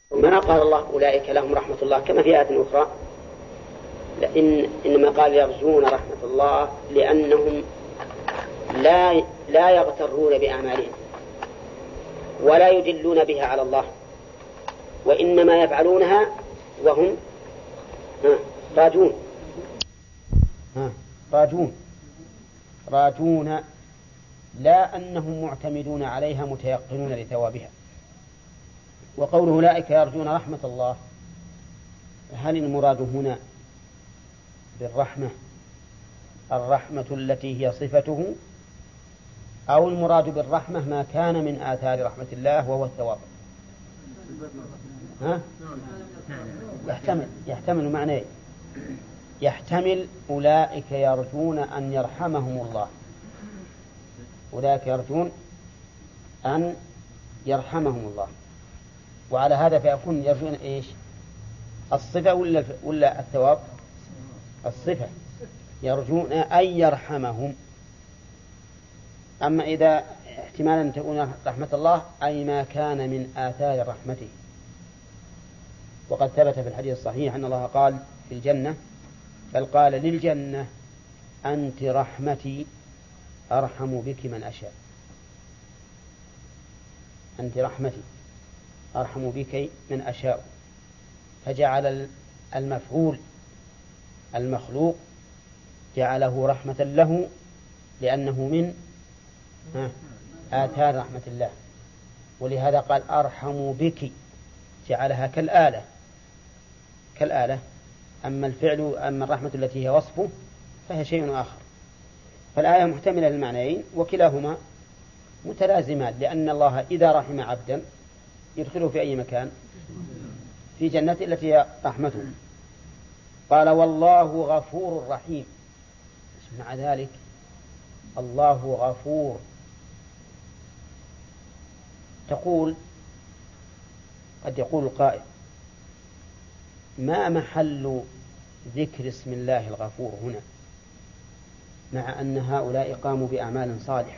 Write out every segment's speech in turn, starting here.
ما قال الله أولئك لهم رحمة الله كما في آية أخرى، إنما قال يرجون رحمة الله لأنهم لا يغترون بأعمالهم ولا يدلون بها على الله، وإنما يفعلونها وهم راجون، لا أنهم معتمدون عليها متيقنون لثوابها. وقوله أولئك يرجون رحمة الله، هل المراد هنا بالرحمة الرحمة التي هي صفته، أو المراد بالرحمة ما كان من آثار رحمة الله وهو الثواب؟ يحتمل معنى، يحتمل أولئك يرجون أن يرحمهم الله، أولئك يرجون أن يرحمهم الله، وعلى هذا فيكون يرجون إيش؟ الصفة ولا الثواب؟ الصفة، يرجون أن يرحمهم. أما إذا احتمالا أن تكون رحمة الله أي ما كان من آثار رحمته. وقد ثبت في الحديث الصحيح أن الله قال في الجنة، بل قال للجنة أنت رحمتي أرحم بك من أشاء، أنت رحمتي أرحم بك من أشاء، فجعل المفعول المخلوق جعله رحمة له لأنه من آثار رحمة الله، ولهذا قال أرحم بك، جعلها كالآلة. أما الفعل، أما الرحمة التي هي وصفه فهي شيء آخر. فالآية محتملة للمعنيين وكلاهما متلازمان، لأن الله إذا رحم عبدا يدخله في أي مكان؟ في جنة التي هي رحمته. قال والله غفور رحيم، مع ذلك الله غفور. قد يقول القائل ما محل ذكر اسم الله الغفور هنا مع أن هؤلاء قاموا بأعمال صالحة؟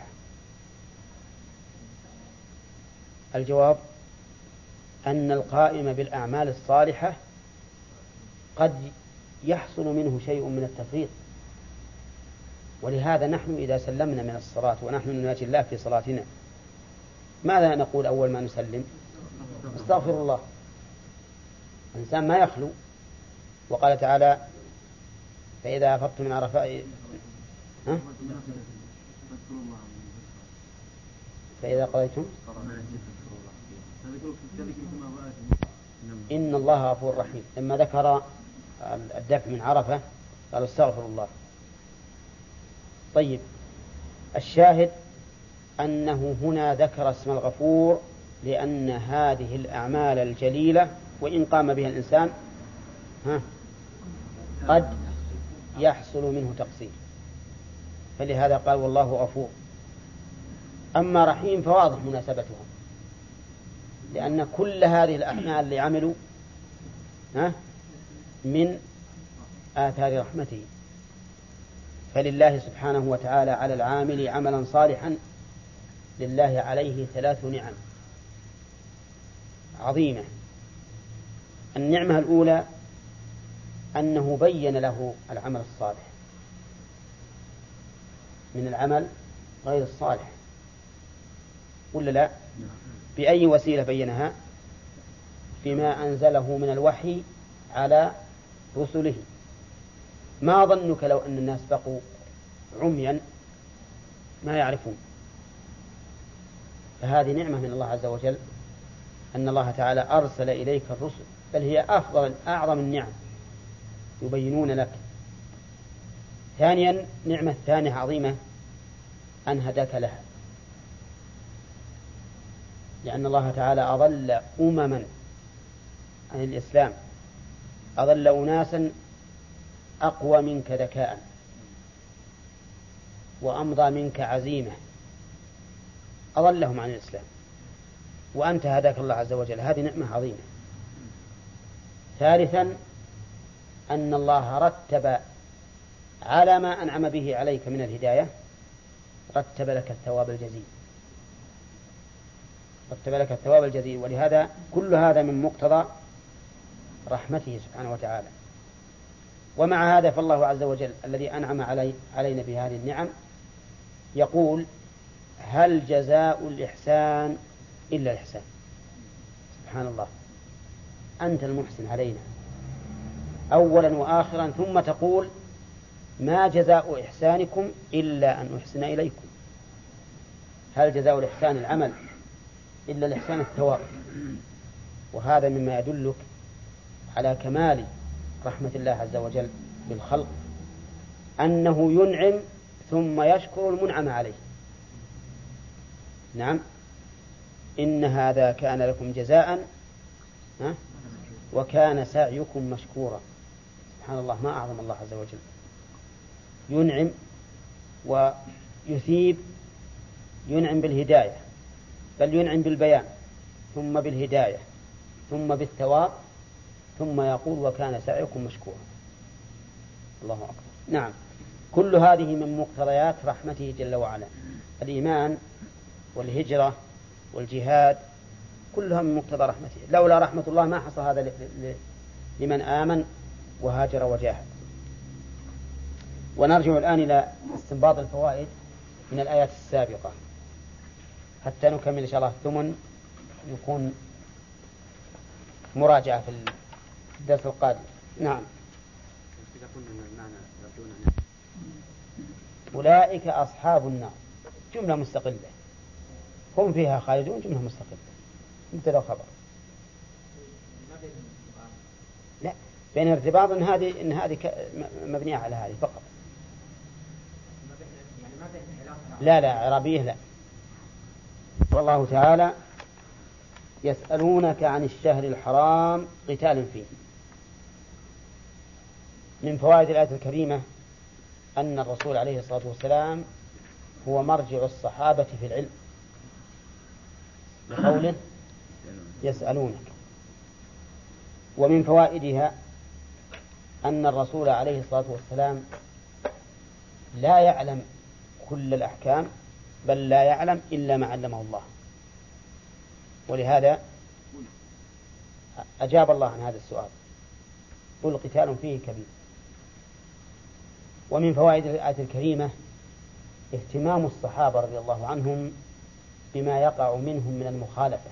الجواب أن القائم بالأعمال الصالحة قد يحصل منه شيء من التفريط، ولهذا نحن إذا سلمنا من الصلاة ونحن نناجي الله في صلاتنا ماذا نقول أول ما نسلم؟ استغفر الله. الإنسان ما يخلو، وقال تعالى فإذا أفضتم من عرفات فإذا قضيتم إن الله غفور رحيم. لما ذكر الدفع من عرفة قال استغفر الله. طيب، الشاهد أنه هنا ذكر اسم الغفور لأن هذه الأعمال الجليلة وإن قام بها الإنسان قد يحصل منه تقصير، فلهذا قال والله غفور. أما رحيم فواضح مناسبتها، لأن كل هذه الأعمال اللي عملوا من آثار رحمته. فلله سبحانه وتعالى على العامل عملا صالحا لله عليه 3 نعم عظيمة. النعمة الأولى أنه بين له العمل الصالح من العمل غير الصالح، ولا لا؟ بأي وسيلة بينها؟ فيما أنزله من الوحي على رسله. ما ظنك لو أن الناس بقوا عميا ما يعرفون؟ فهذه نعمة من الله عز وجل، أن الله تعالى أرسل إليك الرسل، بل هي أعظم النعم يبينون لك. ثانيا، نعمة ثانية عظيمة أن هداك لها، لأن الله تعالى أضل أمما عن الإسلام، أضل أناسا أقوى منك ذكاء وأمضى منك عزيمة، أضلهم عن الإسلام وأنت هداك الله عز وجل، هذه نعمة عظيمة. ثالثا، أن الله رتب على ما أنعم به عليك من الهداية، رتب لك الثواب الجزيل، رتب لك الثواب الجزيل. ولهذا كل هذا من مقتضى رحمته سبحانه وتعالى. ومع هذا فالله عز وجل الذي أنعم علينا بهذه النعم يقول: هل جزاء الإحسان إلا الإحسان. سبحان الله، أنت المحسن علينا أولا وآخرا، ثم تقول: ما جزاء إحسانكم إلا أن أحسن إليكم. هل جزاء الإحسان العمل إلا الإحسان الثواب. وهذا مما يدلك على كمال رحمة الله عز وجل بالخلق، أنه ينعم ثم يشكر المنعم عليه. نعم، إن هذا كان لكم جزاء وكان سعيكم مشكورا. سبحان الله، ما أعظم الله عز وجل. ينعم ويثيب، ينعم بالهداية، بل ينعم بالبيان، ثم بالهداية، ثم بالثواب، ثم يقول: وكان سعيكم مشكورا. الله أكبر. نعم، كل هذه من مقتضيات رحمته جل وعلا. الإيمان والهجرة والجهاد كلها من مقتضى رحمته. لولا رحمة الله ما حصل هذا لمن آمن وهاجر وجاهد. ونرجع الآن إلى استنباط الفوائد من الآيات السابقة حتى نكمل إن شاء الله الثمن، يكون مراجعة في الدرس القادم. نعم. أولئك أصحاب النار، جملة مستقلة، هم فيها خالدون، جملة مستقلة، مبتدأ وخبر. لا، بين ارتباط إن هذه مبنية على هذه فقط. لا عربية لا. والله تعالى: يسألونك عن الشهر الحرام قتال فيه. من فوائد الآية الكريمة أن الرسول عليه الصلاة والسلام هو مرجع الصحابة في العلم، لقوله: يسألونك. ومن فوائدها أن الرسول عليه الصلاة والسلام لا يعلم كل الأحكام، بل لا يعلم إلا ما علمه الله. ولهذا أجاب الله عن هذا السؤال: قل قتال فيه كبير. ومن فوائد الآية الكريمة اهتمام الصحابة رضي الله عنهم بما يقع منهم من المخالفة،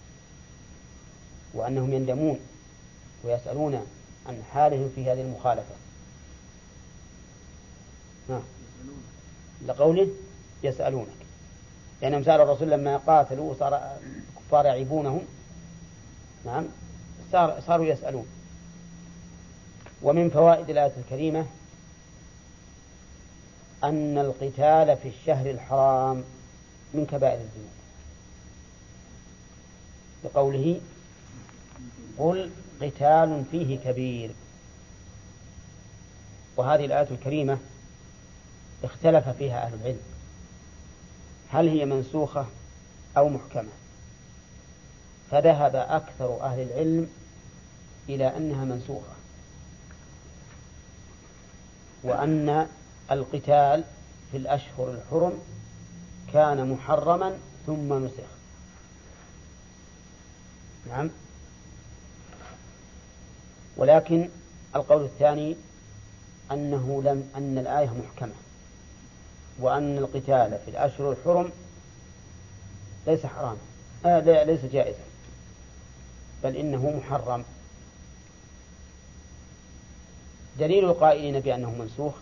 وأنهم يندمون ويسألون عن حالهم في هذه المخالفة. لقوله: يسألونك، لأنهم سألوا الرسول لما قاتلوا وصار الكفار يعيبونهم. نعم، صاروا يسألون. ومن فوائد الآية الكريمة أن القتال في الشهر الحرام من كبائر الذنوب، بقوله: قل قتال فيه كبير. وهذه الآية الكريمة اختلف فيها أهل العلم، هل هي منسوخة أو محكمة؟ فذهب أكثر أهل العلم إلى أنها منسوخة، وأن القتال في الأشهر الحرم كان محرما ثم نسخ. نعم. ولكن القول الثاني أن الآية محكمة، وأن القتال في الأشهر الحرم ليس حراما، ليس جائزا، بل إنه محرم. دليل القائلين بأنه منسوخ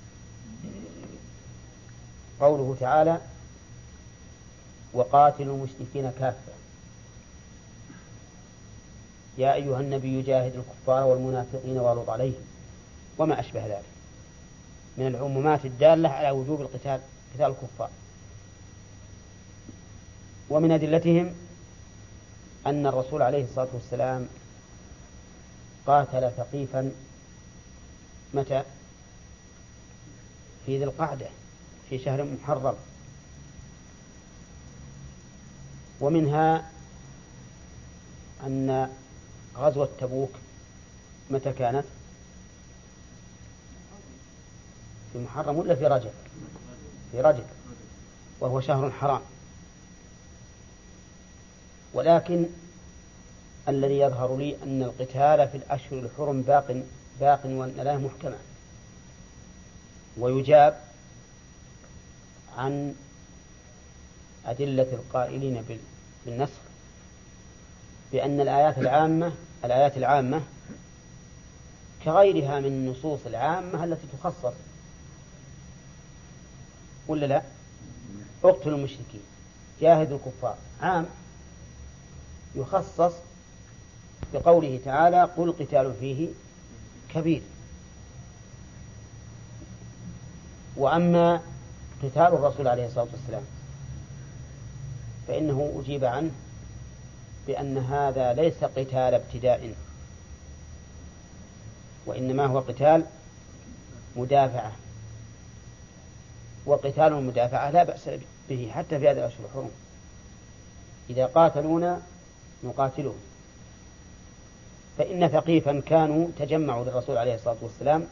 قوله تعالى: وقاتلوا المشركين كافة يا أيها النبي جاهد الكفار والمنافقين واغلظ عليهم، وما أشبه ذلك من العمومات الدالة على وجوب قتال الكفار. ومن أدلتهم أن الرسول عليه الصلاة والسلام قاتل ثقيفا متى؟ في ذي القعدة، في شهر محرم. ومنها أن غزوة تبوك متى كانت؟ في محرم ولا في رجب؟ في رجب، وهو شهر حرام. ولكن الذي يظهر لي أن القتال في الأشهر الحرم باق وأن لا محكمة. ويجاب عن أدلة القائلين بالنسخ بأن الآيات العامة كغيرها من النصوص العامة التي تخصص، ولا لا؟ اقتلوا المشركين، جاهدوا الكفار، عام يخصص بقوله تعالى قل قتال فيه كبير. وأما قتال الرسول عليه الصلاة والسلام فإنه أجيب عنه بأن هذا ليس قتال ابتداء، وإنما هو قتال مدافعة، وقتال المدافعة لا بأس به حتى في هذه الأشهر الحرم. إذا قاتلونا نقاتلهم. فإن ثقيفا كانوا تجمعوا للرسول عليه الصلاة والسلام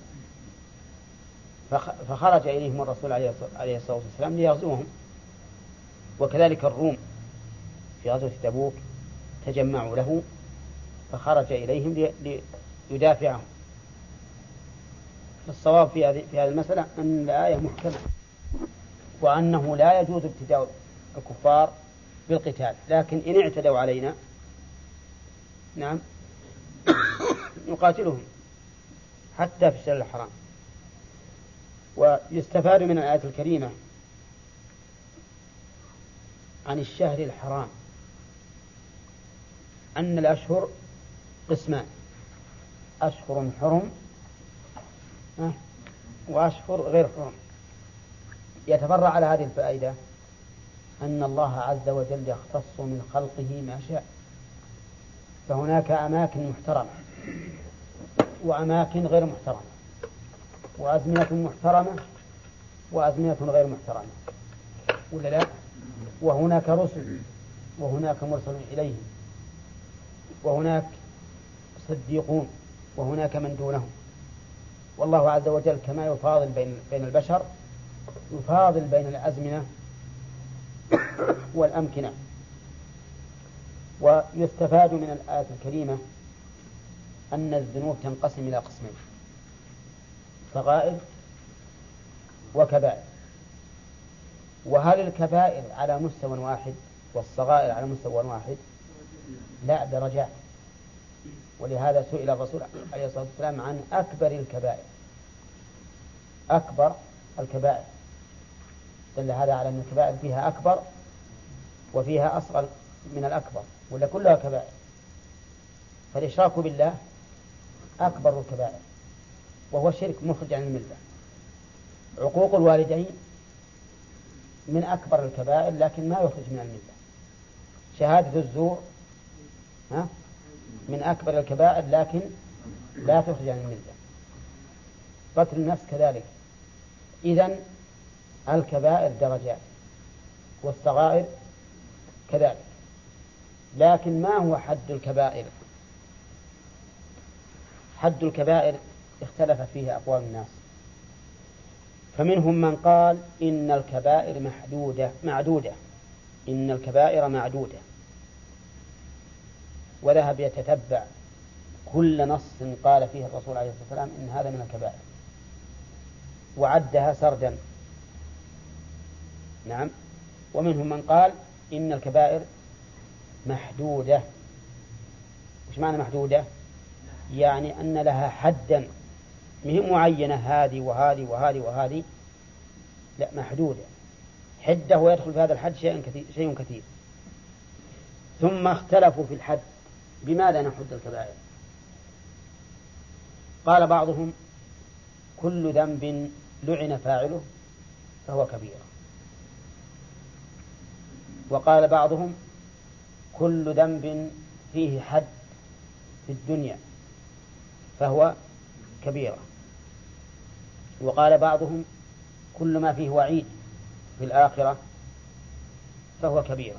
فخرج إليهم الرسول عليه الصلاة والسلام ليغزوهم، وكذلك الروم في غزوة تبوك تجمعوا له فخرج إليهم ليدافعهم. فالصواب في هذه المسألة أن الآية محكمة، وأنه لا يجوز ابتداء الكفار بالقتال، لكن إن اعتدوا علينا نعم نقاتلهم حتى في الشهر الحرام. ويستفاد من الآية الكريمة عن الشهر الحرام أن الأشهر قسمان: أشهر حرم وأشهر غير حرم. يتفرع على هذه الفائدة أن الله عز وجل يختص من خلقه ما شاء، فهناك أماكن محترمة وأماكن غير محترمة، وأزمنة محترمة وأزمنة غير محترمة، ولا لا؟ وهناك رسل وهناك مرسل إليهم، وهناك صديقون وهناك من دونهم. والله عز وجل كما يفاضل بين البشر يفاضل بين الأزمنة والأمكنة. ويستفاد من الآية الكريمة أن الذنوب تنقسم إلى قسمين: صغائر وكبائر. وهل الكبائر على مستوى واحد والصغائر على مستوى واحد؟ لا، درجات. ولهذا سئل الرسول عليه الصلاة والسلام عن أكبر الكبائر. أكبر الكبائر دل هذا على أن الكبائر فيها أكبر وفيها أصغر من الأكبر، ولا كلها كبائر. فالإشراك بالله أكبر الكبائر وهو شرك مخرج عن الملة. عقوق الوالدين من أكبر الكبائر لكن ما يخرج من الملة. شهادة الزور من أكبر الكبائر لكن لا تخرج عن الملة. قتل النفس كذلك. إذن الكبائر درجات والصغائر كذلك. لكن ما هو حد الكبائر؟ حد الكبائر اختلف فيه أقوال الناس، فمنهم من قال إن الكبائر معدودة إن الكبائر معدودة، وذهب يتتبع كل نص قال فيه الرسول عليه الصلاة والسلام إن هذا من الكبائر وعدها سردا. نعم. ومنهم من قال إن الكبائر محدودة. وش معنى محدودة؟ يعني أن لها حدا، مهم معينة هذه وهذه وهذه وهذه، لا، محدودة حدة، ويدخل في هذا الحد شيء كثير. ثم اختلفوا في الحد، بماذا نحد الكبائر؟ قال بعضهم كل ذنب لعن فاعله فهو كبيرة. وقال بعضهم كل ذنب فيه حد في الدنيا فهو كبيرة. وقال بعضهم كل ما فيه وعيد في الآخرة فهو كبيرة.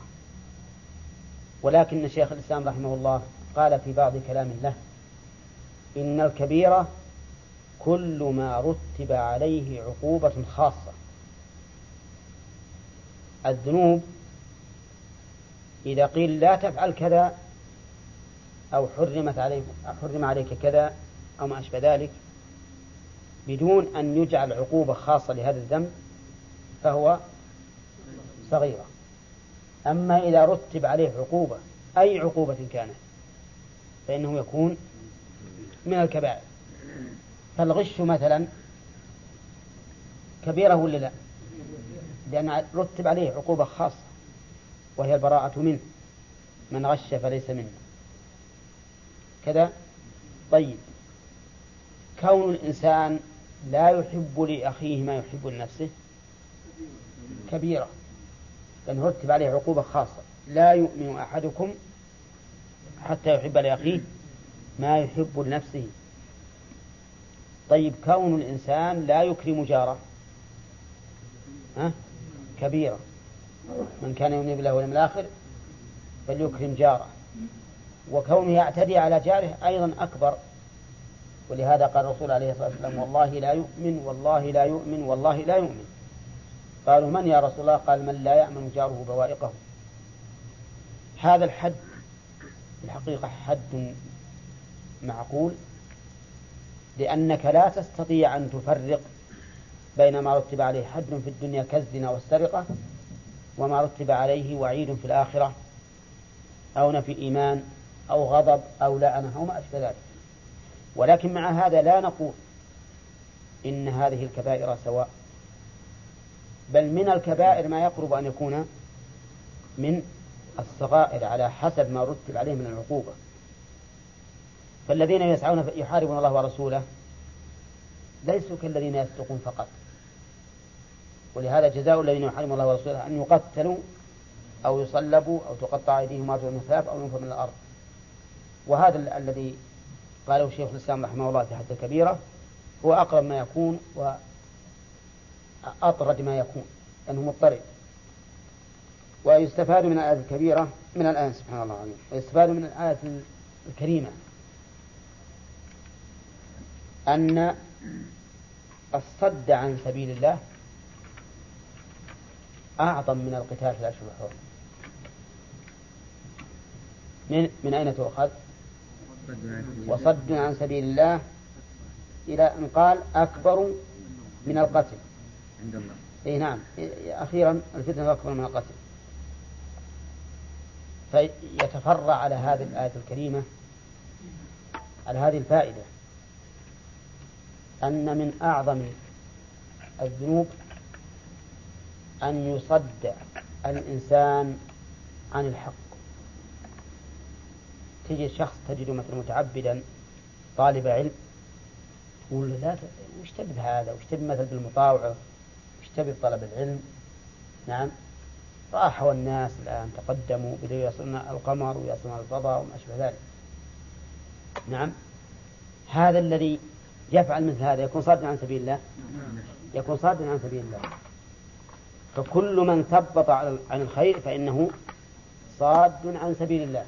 ولكن شيخ الإسلام رحمه الله قال في بعض كلام له إن الكبيرة كل ما رتب عليه عقوبة خاصة. الذنوب إذا قيل لا تفعل كذا أو حرم عليك كذا أو ما أشبه ذلك بدون أن يجعل عقوبة خاصة لهذا الذنب فهو صغيرة. أما إذا رتب عليه عقوبة أي عقوبة كانت فإنه يكون من الكبائر. فالغش مثلا كبيرة ولا لا؟ لأن رتب عليه عقوبة خاصة وهي البراءة منه، من غش فليس منه كذا. طيب، كون الإنسان لا يحب لأخيه ما يحب لنفسه كبيرة، لأن رتب عليه عقوبة خاصة، لا يؤمن أحدكم حتى يحب لأخيه ما يحب لنفسه. طيب، كون الإنسان لا يكرم جاره كبيرة، من كان يؤمن بالله واليوم الآخر فليكرم جاره. وكونه يعتدي على جاره أيضا أكبر، ولهذا قال الرسول عليه الصلاة والسلام والله لا يؤمن والله لا يؤمن والله لا يؤمن. قالوا من يا رسول الله؟ قال من لا يأمن جاره بوائقه. هذا الحد الحقيقة حد معقول، لأنك لا تستطيع أن تفرق بين ما رتب عليه حد في الدنيا كالزنا والسرقة وما رتب عليه وعيد في الآخرة أو نفي إيمان أو غضب أو لعنة أو ما أشبه ذلك. ولكن مع هذا لا نقول إن هذه الكبائر سواء، بل من الكبائر ما يقرب أن يكون من الصغائر على حسب ما رتب عليه من العقوبة. فالذين يسعون يحاربون الله ورسوله ليسوا كالذين يسرقون فقط، ولهذا جزاء الذين يحاربون الله ورسوله أن يقتلوا أو يصلبوا أو تقطع أيديهم وأرجلهم من خلاف أو ينفوا من الأرض. وهذا الذي قاله شيخ الإسلام رحمه الله في حد الكبيرة هو أقرب ما يكون وأطرد ما يكون، لأنه مضطرد. ويستفاد من الآية الكبيرة من الآية سبحان الله العظيم، ويستفاد من الآية الكريمة أن الصد عن سبيل الله أعظم من القتال في الأشهر الحرم. من أين تؤخذ؟ وصد عن سبيل الله إلى أن قال أكبر من القتل عند الله. إيه نعم، أخيرا الفتنة أكبر من القتل. فيتفرع على هذه الآية الكريمة على هذه الفائدة أن من أعظم الذنوب أن يصد الإنسان عن الحق. تجد شخص تجد مثلا متعبدا طالب علم تقول له لا وش تبي بهذا، وش تبي مثل بالمطاوعة، وش تبي بطلب العلم. نعم، راحوا الناس الآن تقدموا بدأوا يصلون القمر ويصلون الفضاء وما أشبه ذلك. نعم، هذا الذي يفعل مثل هذا يكون صادا عن سبيل الله، يكون صادا عن سبيل الله. فكل من ثبط عن الخير فإنه صاد عن سبيل الله.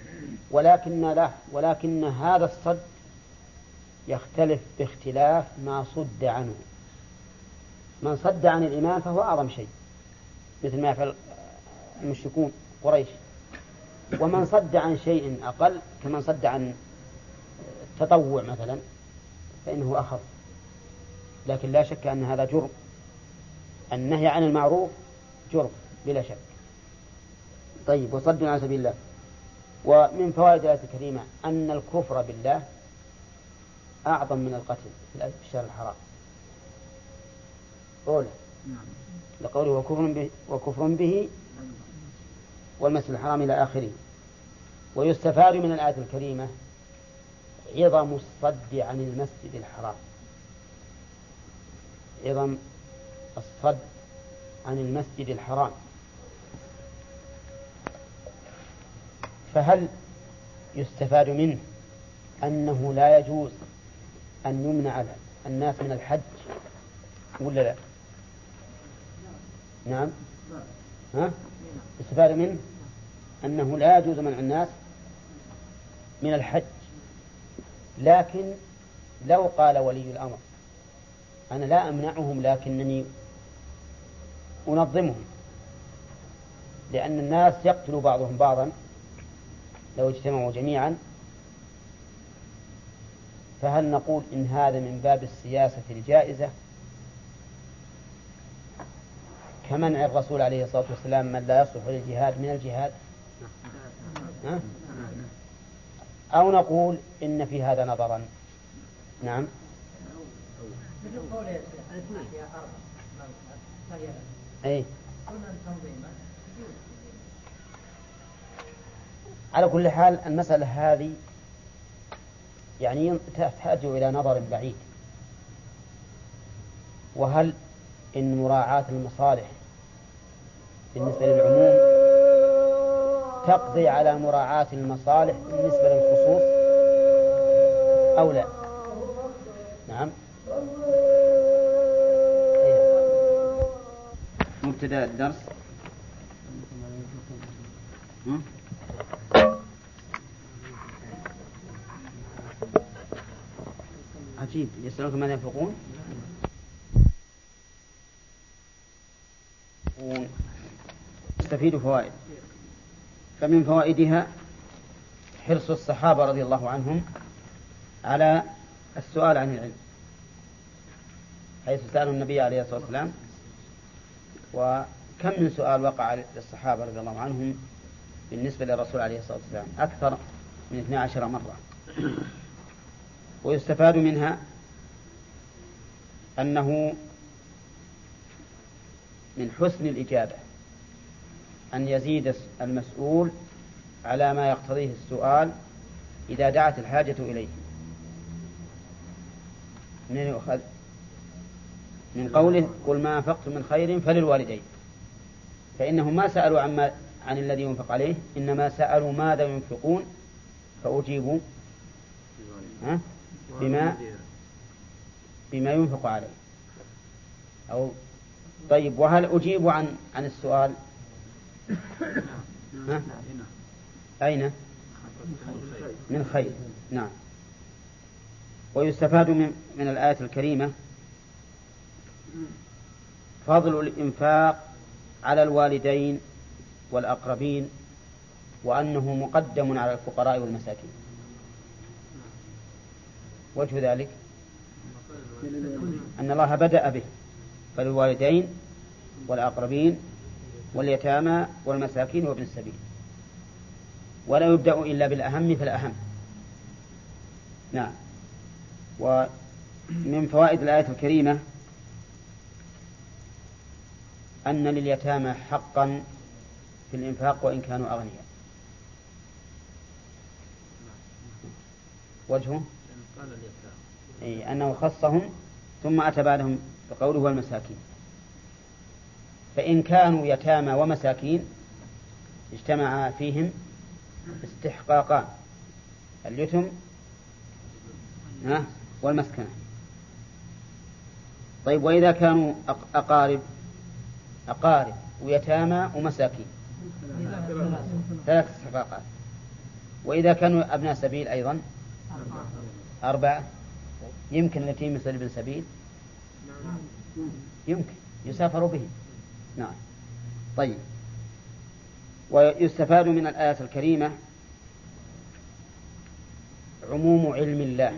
ولكن هذا الصد يختلف باختلاف ما صد عنه. من صد عن الإيمان فهو أعظم شيء مثل ما يفعل المشركون قريش، ومن صد عن شيء أقل كمن صد عن التطوع مثلا فإنه أخف. لكن لا شك أن هذا جرم، النهي عن المعروف جرم بلا شك. طيب، وصد عن سبيل الله. ومن فوائد الآية الكريمة أن الكفر بالله أعظم من القتل في الشهر الحرام. أولا لقوله وكفر به والمسجد الحرام إلى آخره. ويستفاد من الآية الكريمة عظم الصد عن المسجد الحرام، عظم الصد عن المسجد الحرام. فهل يستفاد منه أنه لا يجوز أن يمنع الناس من الحج ولا لا؟ نعم، يستفاد منه أنه لا يجوز منع الناس من الحج. لكن لو قال ولي الأمر أنا لا أمنعهم لكنني أنظمهم، لأن الناس يقتل بعضهم بعضا لو اجتمعوا جميعا. فهل نقول إن هذا من باب السياسة الجائزة كمنع الرسول عليه الصلاة والسلام من لا يصلح للجهاد من الجهاد، أو نقول إن في هذا نظرا؟ نعم. أي. على كل حال المسألة هذه يعني تحتاج إلى نظر بعيد. وهل إن مراعاة المصالح بالنسبة للعموم تقضي على مراعاة المصالح بالنسبة للخصوص أو لا؟ نعم. مبتدأ الدرس. عجيب، يسألونك ماذا ينفقون. تستفيد فوائد. فمن فوائدها حرص الصحابة رضي الله عنهم على السؤال عن العلم، حيث سألوا النبي عليه الصلاة والسلام. وكم من سؤال وقع للصحابة رضي الله عنهم بالنسبة للرسول عليه الصلاة والسلام، أكثر من 12 مرة. ويستفاد منها أنه من حسن الإجابة أن يزيد المسؤول على ما يقتضيه السؤال إذا دعت الحاجة إليه. من يؤخذ من قوله قل ما أنفقتم من خير فللوالدين، فإنهم ما سألوا عن الذي ينفق عليه، إنما سألوا ماذا ينفقون فأجيبوا بما ينفق عليه. أو طيب، وهل أجيب عن السؤال؟ أين؟ من خير. نعم. ويستفاد من الآية الكريمة فضل الإنفاق على الوالدين والأقربين، وأنه مقدم على الفقراء والمساكين. وجه ذلك أن الله بدأ به، فالوالدين والأقربين واليتامى والمساكين وابن السبيل، ولا يبدأ إلا بالأهم فالأهم. نعم. ومن فوائد الآية الكريمة أن لليتامى حقا في الإنفاق وإن كانوا أغنياء. وجهه أنه خصهم ثم أتى بعدهم بقوله والمساكين. فإن كانوا يتامى ومساكين اجتمع فيهم استحقاقان: اليتم والمسكنة. طيب، وإذا كانوا أقارب ويتامى ومساكين، 3 استحقاقات. وإذا كانوا أبناء سبيل أيضا 4. يمكن اليتيم مثل ابن سبيل، يمكن يسافر به. نعم. طيب، ويستفاد من الآية الكريمة عموم علم الله،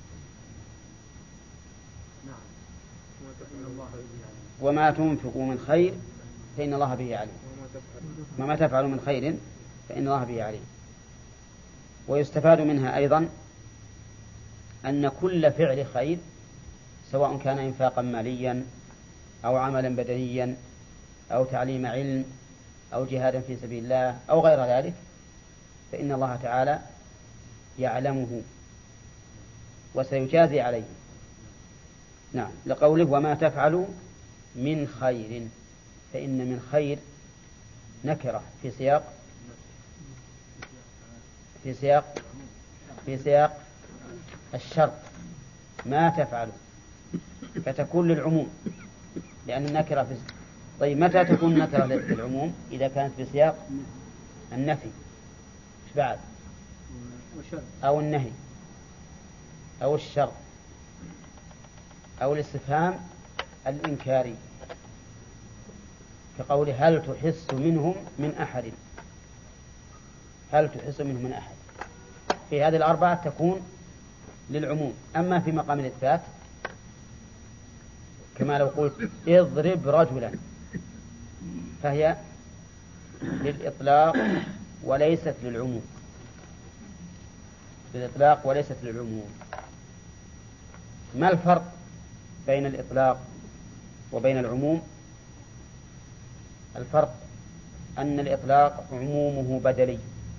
وما تنفقوا من خير فإن الله به عليم، وما تفعلوا من خير فإن الله به عليم. ويستفاد منها أيضا أن كل فعل خير، سواء كان إنفاقا ماليا أو عملا بدنيا أو تعليم علم أو جهادا في سبيل الله أو غير ذلك، فإن الله تعالى يعلمه وسيجازي عليه. نعم، لقوله وما تفعلوا من خير، فإن من خير نكرة في سياق الشرط، ما تفعلوا، فتكون للعموم لأن النكرة في. طيب، متى تكون نكرة للعموم؟ إذا كانت في سياق النفي، إيش بعد؟ أو النهي أو الشرط أو الاستفهام الإنكاري. كقوله هل تحس منهم من أحد، هل تحس منهم من أحد. في هذه الأربعة تكون للعموم. أما في مقام الإثبات كما لو قلت اضرب رجلا فهي للإطلاق وليست للعموم، للإطلاق وليست للعموم. ما الفرق بين الإطلاق وبين العموم؟ الفرق أن الإطلاق عمومه بدلي،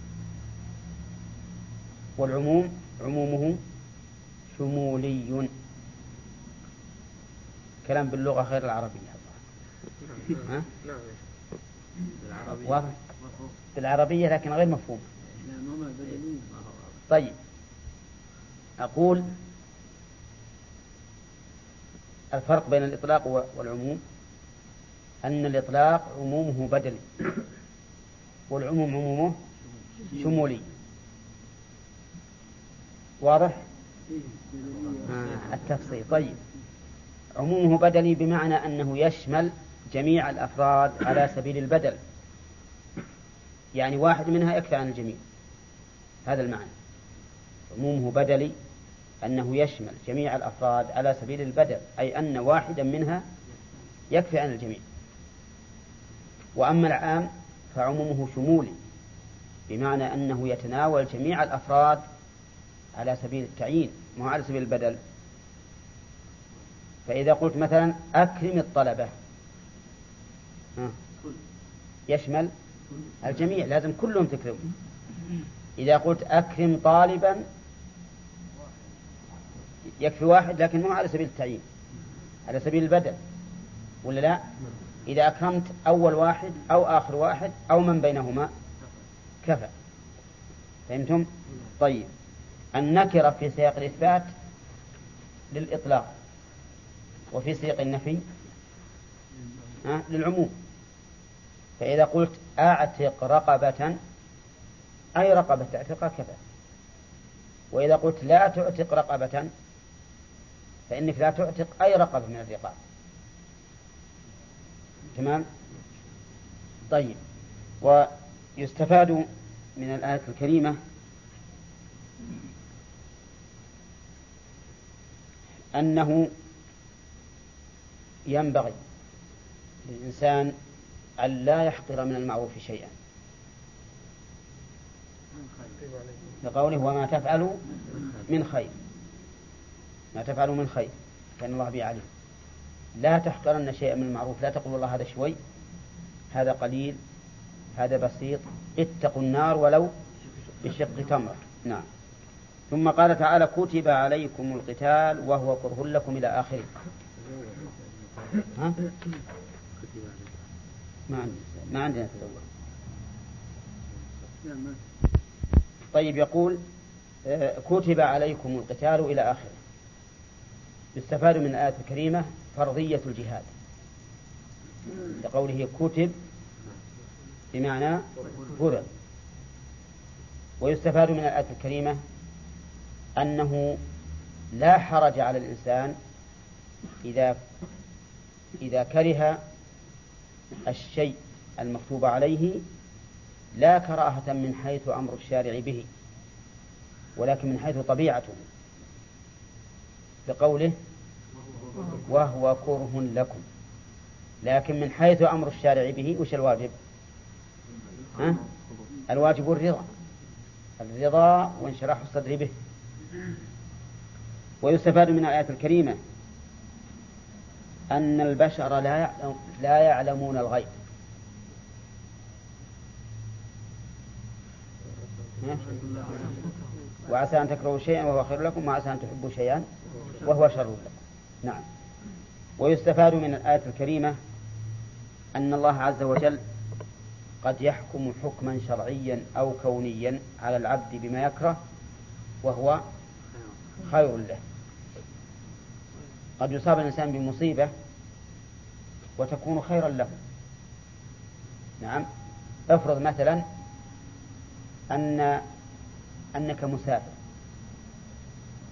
والعموم عمومه شمولي. كلام باللغة غير العربية. ها؟ واضح بالعربية لكن غير مفهوم. طيب أقول الفرق بين الإطلاق والعموم أن الإطلاق عمومه بدلي والعموم عمومه شمولي. واضح؟ التفصيل. طيب عمومه بدلي بمعنى أنه يشمل جميع الأفراد على سبيل البدل، يعني واحد منها يكفي عن الجميع. هذا المعنى. عمومه بدلي أنه يشمل جميع الأفراد على سبيل البدل، أي أن واحدا منها يكفي عن الجميع. وأما العام فعمومه شمولي بمعنى أنه يتناول جميع الأفراد على سبيل التعيين مو على سبيل البدل. فإذا قلت مثلا أكرم الطلبة يشمل الجميع، لازم كلهم تكرمون. إذا قلت أكرم طالبا يكفي واحد لكن مو على سبيل التعيين، على سبيل البدل، ولا لا؟ إذا أكرمت أول واحد أو آخر واحد أو من بينهما كفى. فهمتم؟ طيب النكرة في سياق الإثبات للإطلاق، وفي سياق النفي للعموم. فإذا قلت أعتق رقبة أي رقبة تعتقها كفى. وإذا قلت لا تعتق رقبة فإنك لا تعتق أي رقبة من الرقاب. تمام؟ طيب ويستفاد من الآية الكريمة أنه ينبغي للإنسان أن لا يحقر من المعروف شيئا، لقوله وما تفعلوا من خير، ما تفعلوا من خير فإن الله به عليم. لا تحقرن شيئا من المعروف، لا تقول والله هذا شوي، هذا قليل، هذا بسيط، اتقوا النار ولو بشق تمرة. نعم. ثم قال تعالى كتب عليكم القتال وهو كره لكم إلى آخره. ها؟ ما عندنا تدور. طيب يقول كتب عليكم القتال إلى آخره. يستفاد من الآية الكريمة فرضية الجهاد لقوله كتب بمعنى فرض. ويستفاد من الآية الكريمة أنه لا حرج على الإنسان إذا كره الشيء المكتوب عليه، لا كراهة من حيث أمر الشارع به ولكن من حيث طبيعته، بقوله وهو كره لكم. لكن من حيث أمر الشارع به وش الواجب؟ الواجب الرضا وانشراح الصدر به. ويستفاد من الآية الكريمة أن البشر لا يعلمون الغيب. وعسى أن تكرهوا شيئا وهو خير لكم وعسى أن تحبوا شيئا وهو شر لكم. نعم. ويستفاد من الآية الكريمة أن الله عز وجل قد يحكم حكما شرعيا أو كونيا على العبد بما يكره وهو خير له. قد يصاب الإنسان بمصيبة وتكون خيرا له. نعم. افرض مثلا أنك مسافر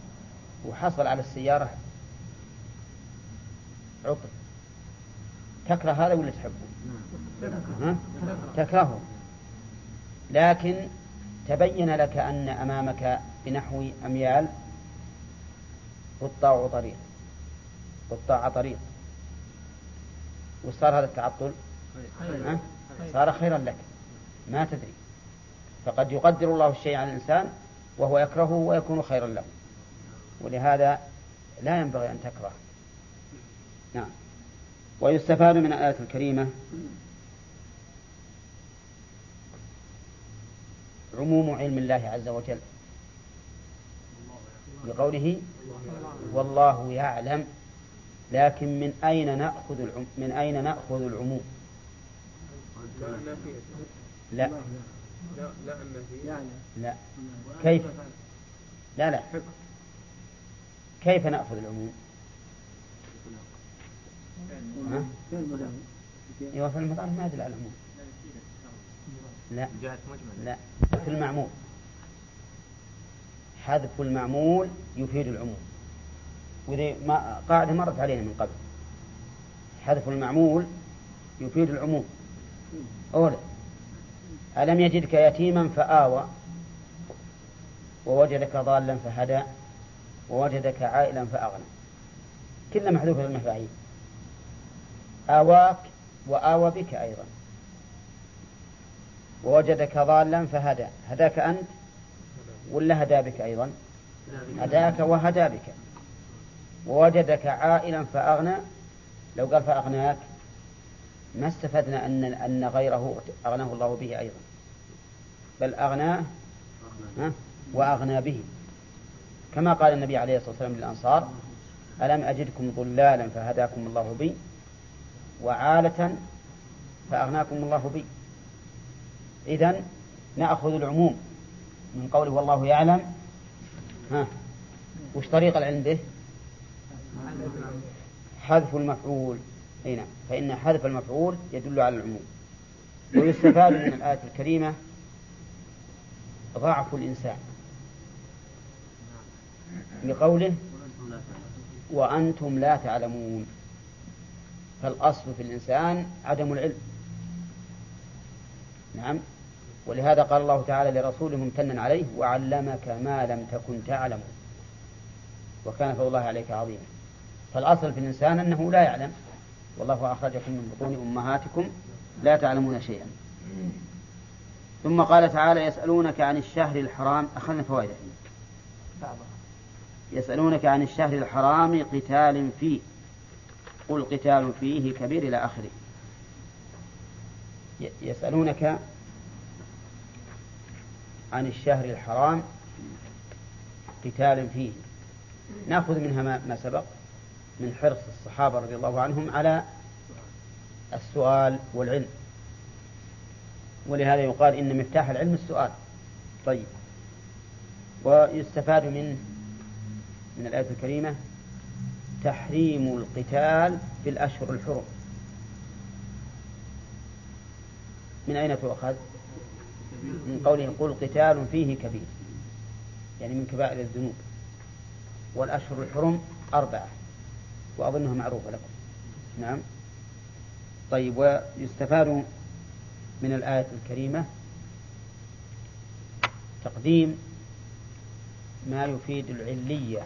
وحصل على السيارة عطل، تكره هذا ولا تحبه؟ ها؟ تكرهه، لكن تبين لك أن أمامك بنحو أميال قطاع طريق وصار هذا التعطل صار خيرا لك، ما تدري، فقد يقدر الله الشيء على الإنسان وهو يكرهه ويكون خيرا له، ولهذا لا ينبغي أن تكره. نعم. ويستفاد من الآية الكريمة عموم علم الله عز وجل بقوله والله يعلم، لكن من أين نأخذ العموم؟ لا لا كيف؟ لا كيف نأخذ العموم؟ ايوه في المضارع ما يدل على العموم. لا في المعمول، حذف المعمول يفيد العموم، وذي ما قاعدة مرت علينا من قبل، حذف المعمول يفيد العموم. أولا ألم يجدك يتيما فآوى ووجدك ضالا فهدى ووجدك عائلا فأغنى، كلها محذوفة المفاعيل. آواك وآوى بك أيضا، ووجدك ضالا فهدى، هداك أنت ولا هدى بك أيضا؟ هداك وهدى بك. ووجدك عائلا فأغنى، لو قال فأغناك ما استفدنا أن غيره أغناه الله به أيضا، بل أغناه وأغنى به، كما قال النبي عليه الصلاة والسلام للأنصار ألم أجدكم ضلالا فهداكم الله بي وعالة فأغناكم الله بي. إذن نأخذ العموم من قوله والله يعلم. وش طريق العلم به؟ حذف المفعول. نعم، فإن حذف المفعول يدل على العموم. ويستفاد من الآية الكريمة ضعف الإنسان لقوله وأنتم لا تعلمون، فالأصل في الإنسان عدم العلم. نعم، ولهذا قال الله تعالى لرسوله ممتنا عليه وعلمك ما لم تكن تعلم وكان فضل الله عليك عظيما. فالأصل في الإنسان أنه لا يعلم، والله أخرجكم من بطون أمهاتكم لا تعلمون شيئا. ثم قال تعالى يسألونك عن الشهر الحرام، أخذنا فوائد. يسألونك عن الشهر الحرام قتال فيه قل قتال فيه كبير إلى آخره. يسألونك عن الشهر الحرام قتال فيه، نأخذ منها ما سبق من حرص الصحابة رضي الله عنهم على السؤال والعلم، ولهذا يقال إن مفتاح العلم السؤال. طيب، ويستفاد من الآية الكريمة تحريم القتال في الأشهر الحرم. من أين تؤخذ؟ من قوله قل قتال فيه كبير، يعني من كبائر الذنوب، والأشهر الحرم 4 وأظنها معروفة لكم. نعم. طيب، ويستفاد من الآية الكريمة تقديم ما يفيد العلية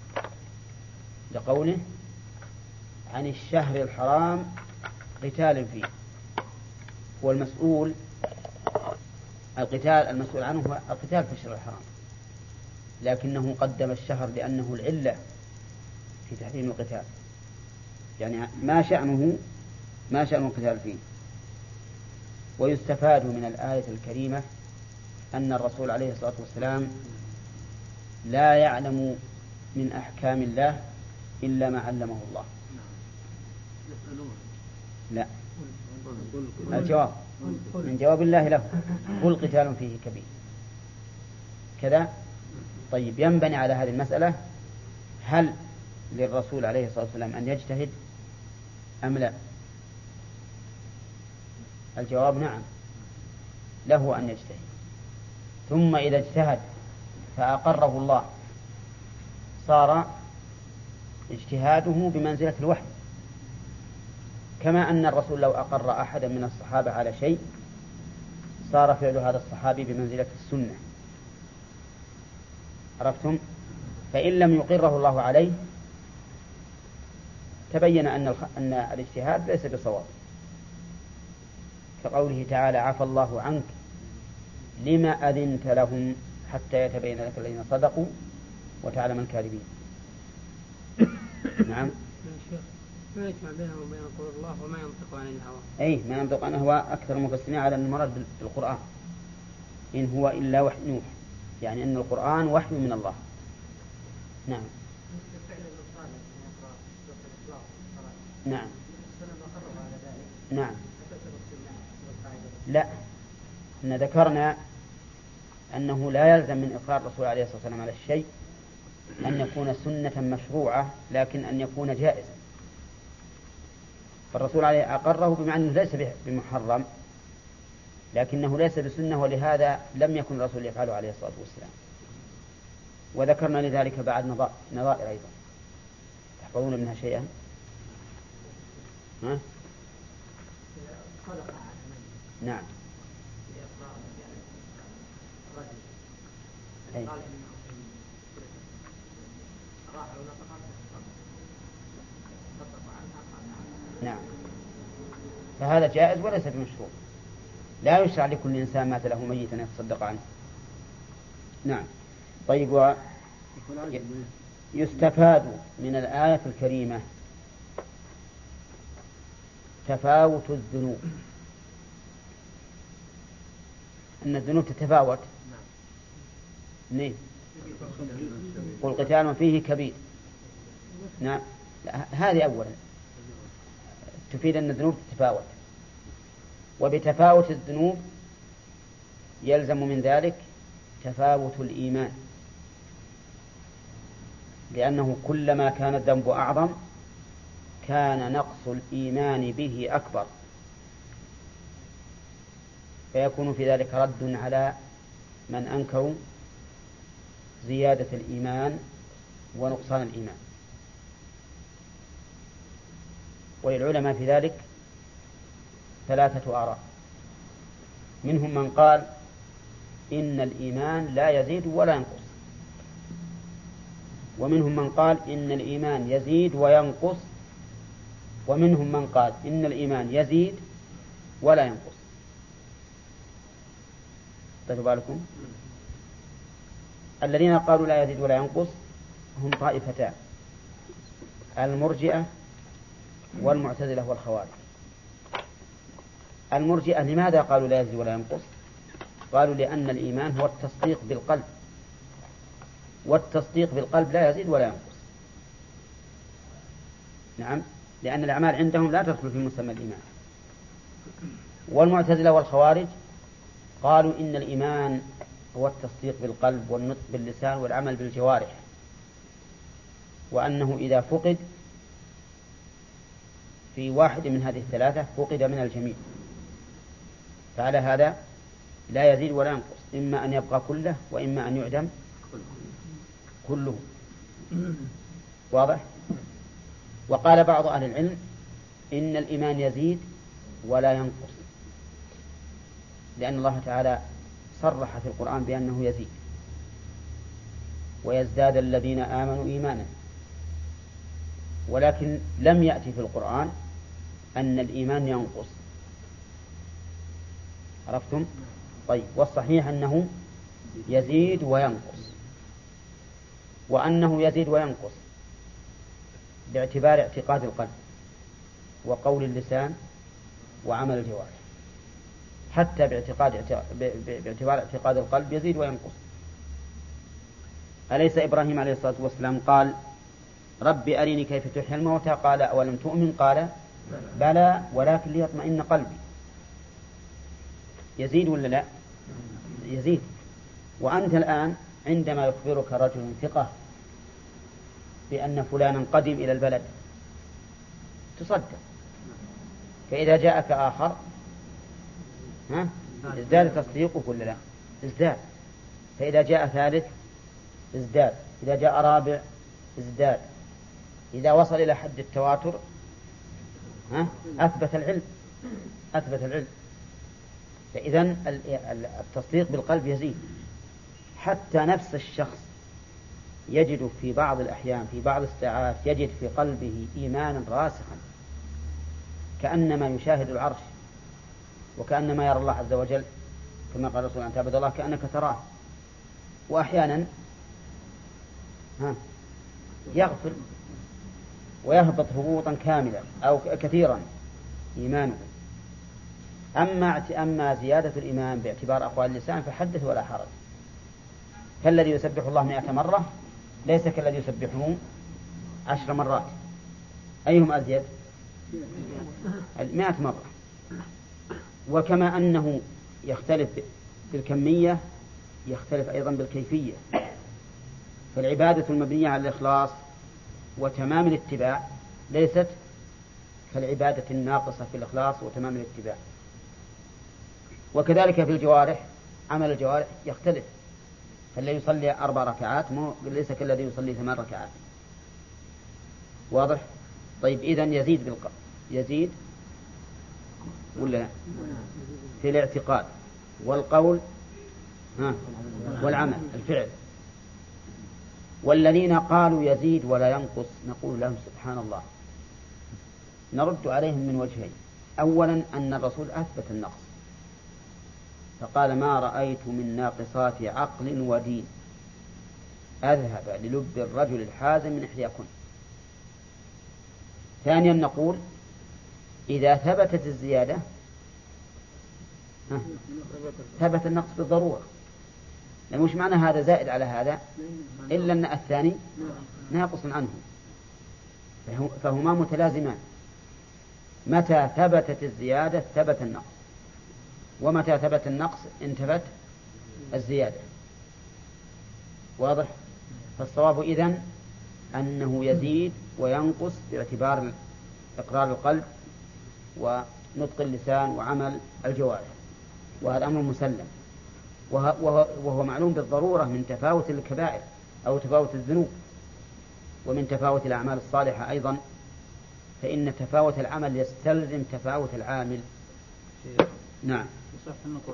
لقوله عن الشهر الحرام قتال فيه، والمسؤول القتال المسؤول عنه هو القتال في الشهر الحرام، لكنه قدم الشهر لأنه العلة في تحريم القتال، يعني ما شأن القتال فيه. ويستفاد من الآية الكريمة أن الرسول عليه الصلاة والسلام لا يعلم من أحكام الله إلا ما علمه الله. لا، الجواب من جواب الله له قل قتال فيه كبير كذا. طيب، ينبني على هذه المسألة هل للرسول عليه الصلاة والسلام أن يجتهد أم لا؟ الجواب نعم، له أن يجتهد، ثم إذا اجتهد فأقره الله صار اجتهاده بمنزلة الوحي، كما أن الرسول لو أقر أحدا من الصحابة على شيء صار فعل هذا الصحابي بمنزلة السنة. عرفتم؟ فإن لم يقره الله عليه تبين أن الاجتهاد ليس بصواب، كقوله تعالى: عفى الله عنك لما أذنت لهم حتى يتبين لك الذين صدقوا وتعلم الكاذبين. نعم. ما يجمع بينه وبين قول الله وما ينطق عن الهوى. أي ما ينطق عن الهوى أكثر المفسرين على المراد بالقرآن، إن هو إلا وحي يوحى، يعني أن القرآن وحي من الله. نعم. نعم. نعم. لا، إن ذكرنا أنه لا يلزم من إقرار الرسول عليه الصلاة والسلام على الشيء أن يكون سنة مشروعة، لكن أن يكون جائزا. فالرسول عليه أقره بمعنى أنه ليس بمحرم، لكنه ليس بسنة، ولهذا لم يكن الرسول يفعله عليه الصلاة والسلام. وذكرنا لذلك بعد نظائر أيضا. تحفظون منها شيئا؟ ها؟ نعم. أي. نعم. فهذا جائز وليس بمشروع، لا يشرع لكل إنسان مات له ميتا يتصدق عنه. نعم. طيب، يستفاد من الآية الكريمة تفاوت الذنوب، أن الذنوب تتفاوت. نعم. قل قتال فيه كبير. نعم. هذه أولا تفيد أن الذنوب تتفاوت، وبتفاوت الذنوب يلزم من ذلك تفاوت الإيمان، لأنه كلما كان الذنب أعظم كان نقص الإيمان به أكبر، فيكون في ذلك رد على من أنكروا زيادة الإيمان ونقصان الإيمان. وللعلماء في ذلك 3 آراء، منهم من قال إن الإيمان لا يزيد ولا ينقص، ومنهم من قال إن الإيمان يزيد وينقص، ومنهم من قال إن الإيمان يزيد ولا ينقص. طيب بالكم، الذين قالوا لا يزيد ولا ينقص هم طائفتان: المرجئة والمعتزلة والخوارج. المرجئة لماذا قالوا لا يزيد ولا ينقص؟ قالوا لأن الإيمان هو التصديق بالقلب، والتصديق بالقلب لا يزيد ولا ينقص. نعم، لأن الأعمال عندهم لا تدخل في مسمى الإيمان. والمعتزلة والخوارج قالوا إن الإيمان هو التصديق بالقلب والنطق باللسان والعمل بالجوارح، وأنه إذا فقد في واحد من هذه الثلاثة فقد من الجميع، فعلى هذا لا يزيد ولا ينقص، إما أن يبقى كله وإما أن يعدم كله. واضح؟ وقال بعض أهل العلم إن الإيمان يزيد ولا ينقص، لأن الله تعالى صرح في القرآن بأنه يزيد: ويزداد الذين آمنوا إيمانا. ولكن لم يأتي في القرآن أن الإيمان ينقص. عرفتم؟ طيب، والصحيح أنه يزيد وينقص، وأنه يزيد وينقص باعتبار اعتقاد القلب وقول اللسان وعمل الجوارح، حتى باعتبار اعتقاد القلب يزيد وينقص. أليس إبراهيم عليه الصلاة والسلام قال: رب أرني كيف تحيي الموتى؟ قال: أولم تؤمن؟ قال: بلى ولكن ليطمئن قلبي. يزيد ولا لا؟ يزيد. وأنت الآن عندما يخبرك رجل ثقة بأن فلانا قدم إلى البلد تصدق، فإذا جاءك آخر ازداد تصديقك ولا لا؟ ازداد. فإذا جاء ثالث ازداد، إذا جاء رابع ازداد، إذا وصل إلى حد التواتر أثبت العلم، أثبت العلم. فإذن التصديق بالقلب يزيد. حتى نفس الشخص يجد في بعض الأحيان في بعض الساعات يجد في قلبه إيمانا راسخا كأنما يشاهد العرش وكأنما يرى الله عز وجل، كما قال الرسول أن تعبد الله كأنك تراه. وأحيانا يغفل ويهبط هبوطا كاملا أو كثيرا إيمانه. أما زيادة الإيمان باعتبار أقوال اللسان فحدث ولا حرج. فالذي يسبح الله 100 مرة ليس كالذي يسبحه 10 مرات. أيهم أزيد؟ 100 مرة. وكما أنه يختلف بالكمية يختلف أيضا بالكيفية. فالعبادة المبنية على الإخلاص وتمام الاتباع ليست كالعبادة الناقصة في الإخلاص وتمام الاتباع. وكذلك في الجوارح، عمل الجوارح يختلف. فالذي يصلي 4 ركعات ليس كالذي يصلي 8 ركعات. واضح؟ طيب إذن يزيد ولا في الاعتقاد والقول والعمل الفعل. والذين قالوا يزيد ولا ينقص نقول لهم سبحان الله، نرد عليهم من وجهين. أولا أن الرسول أثبت النقص فقال ما رأيت من ناقصات عقل ودين أذهب للب الرجل الحازم من إحداكن. ثانيا نقول إذا ثبتت الزيادة ثبت النقص بالضرورة، لأن مش معنى هذا زائد على هذا إلا أن الثاني ناقص عنه، فهما متلازمان. متى ثبتت الزيادة ثبت النقص، ومتى ثبت النقص انتفت الزيادة. واضح؟ فالصواب إذن أنه يزيد وينقص باعتبار إقرار القلب ونطق اللسان وعمل الجوارح، وهذا أمر مسلم. وهو معلوم بالضرورة من تفاوت الكبائر أو تفاوت الذنوب، ومن تفاوت الأعمال الصالحة أيضا، فإن تفاوت العمل يستلزم تفاوت العامل. نعم. يصح أن نقول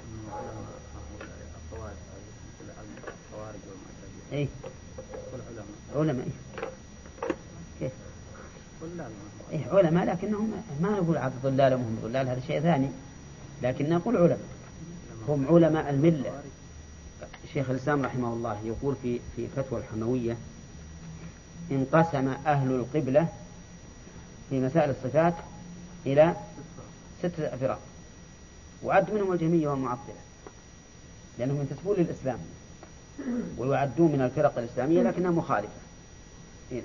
الخوارج والمعتزلة إيه؟ علماء كيف؟ إيه علماء، لكنهم ما نقول عبد ضلال وهم ضلال، هذا شيء ثاني، لكن نقول علماء هم علماء الملة. شيخ الإسلام رحمه الله يقول في فتوى الحموية انقسم أهل القبلة في مسائل الصفات إلى 6 فرق، وعد منهم الجهمية والمعطلة لأنهم ينتسبون للإسلام ويعدون من الفرق الإسلامية لكنها مخالفة. هنا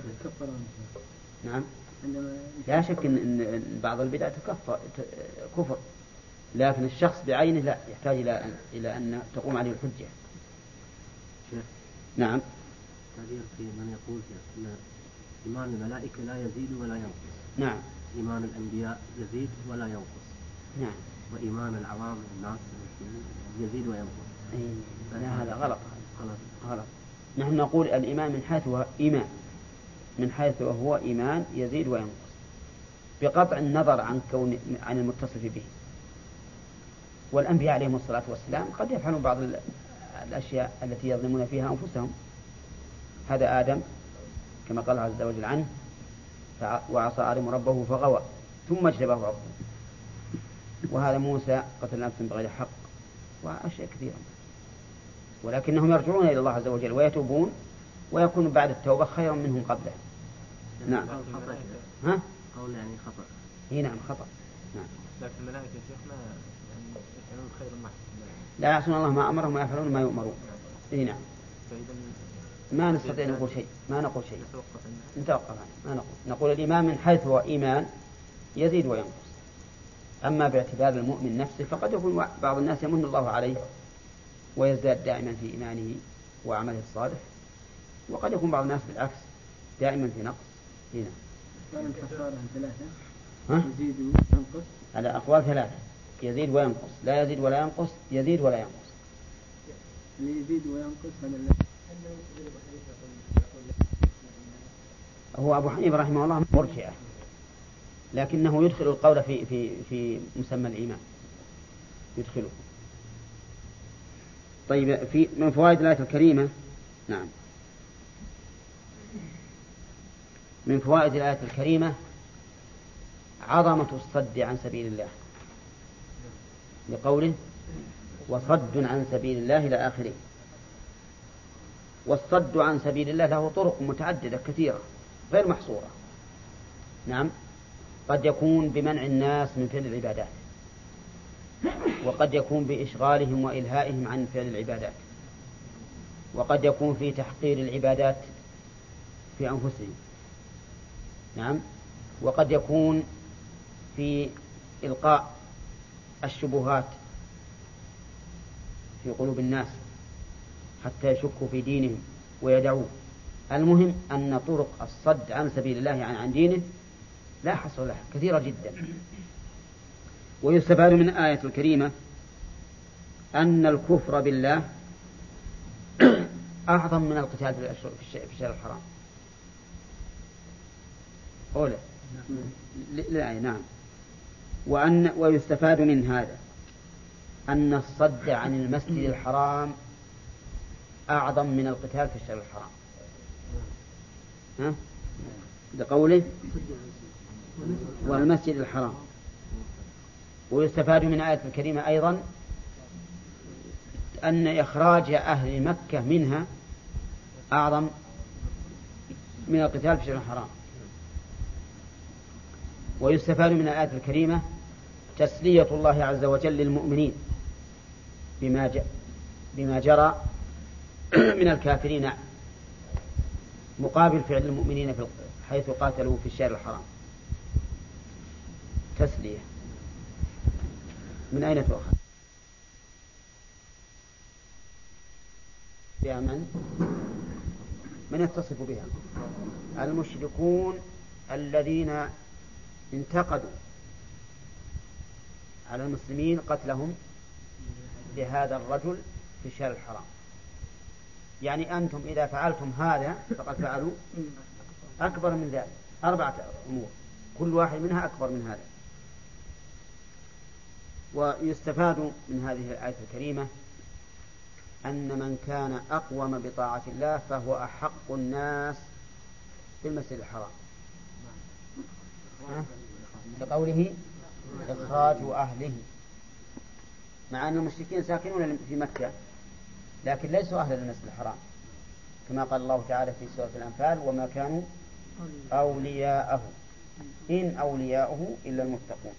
نعم، لا شك إن بعض البدع كفر، لكن الشخص بعينه لا، يحتاج إلى أن تقوم عليه الحجة. نعم. تعبير في من يقول أن إيمان الملائكة لا يزيد ولا ينقص. نعم. إيمان الأنبياء يزيد ولا ينقص. نعم. وإيمان العوام الناس يزيد وينقص. لا هذا غلط. غلط. نحن نقول الإيمان من حيث هو إيمان، من حيث هو إيمان يزيد وينقص بقطع النظر عن المتصف به. والأنبياء عليهم الصلاة والسلام قد يفعلون بعض الأشياء التي يظلمون فيها أنفسهم. هذا آدم كما قال عز وجل عنه وعصى آدم ربه فغوى ثم اجتباه ربه. وهذا موسى قتل نفسا بغير حق وأشياء كثيرة. ولكنهم يرجعون إلى الله عز وجل ويتوبون ويكون بعد التوبة خيرا منهم قبله. نعم. ها؟ قول يعني خطأ. هي نعم خطأ. نعم. لكن الملائكة يا شيخنا يفعلون الخير المحض. لا يعصون الله ما أمرهم ويفعلون ما يؤمرون. إيه نعم. ما نستطيع نقول شيء، ما نقول شيء. نتوقف عنه. ما نقول الإيمان من حيث هو إيمان يزيد وينقص. أما باعتبار المؤمن نفسه فقد يكون بعض الناس يمن الله عليه ويزداد دائما في إيمانه وعمله الصالح، وقد يكون بعض الناس بالعكس دائما في نقص. هنا كان الكفارة 3 يزيد وينقص على أقوال 3: يزيد وينقص، لا يزيد ولا ينقص، يزيد ولا ينقص. اللي يزيد وينقص هذا هو أبو حنيفة رحمه الله مرجئة، لكنه يدخل القول في مسمى الإيمان، يدخله. طيب، من فوائد الآية الكريمة، نعم، من فوائد الآية الكريمة عظمة الصد عن سبيل الله، لقوله وصد عن سبيل الله إلى آخره. والصد عن سبيل الله له طرق متعددة كثيرة غير محصورة. نعم، قد يكون بمنع الناس من فعل العبادات، وقد يكون بإشغالهم وإلهائهم عن فعل العبادات، وقد يكون في تحقير العبادات في أنفسهم. نعم، وقد يكون في إلقاء الشبهات في قلوب الناس حتى يشكوا في دينهم ويدعوه. المهم أن طرق الصد عن سبيل الله عن دينه لا حصر لها، كثيرة جدا. ويستفاد من الآية الكريمة أن الكفر بالله أعظم من القتال في الشهر الحرام. أولا لا، نعم. ويستفاد من هذا أن الصد عن المسجد الحرام أعظم من القتال في الشهر الحرام، لقوله والمسجد الحرام. ويستفاد من الآية الكريمة أيضا أن إخراج أهل مكة منها أعظم من القتال في الشهر الحرام. ويستفاد من الآية الكريمة تسلية الله عز وجل للمؤمنين بما جرى من الكافرين مقابل فعل المؤمنين حيث قاتلوا في الشهر الحرام. تسلية من أين تؤخذ؟ بها من يتصف بها؟ المشركون الذين انتقدوا على المسلمين قتلهم لهذا الرجل في الشهر الحرام. يعني أنتم إذا فعلتم هذا فقد فعلوا أكبر من ذلك، 4 أمور كل واحد منها أكبر من هذا. ويستفاد من هذه الآية الكريمة أن من كان أقوم بطاعة الله فهو أحق الناس بالمسجد الحرام، لقوله إخراج أهله، مع أن المشركين ساكنون في مكة لكن ليسوا أهلا للمسجد الحرام، كما قال الله تعالى في سورة الأنفال وما كانوا أولياءه إن أولياؤه إلا المتقون.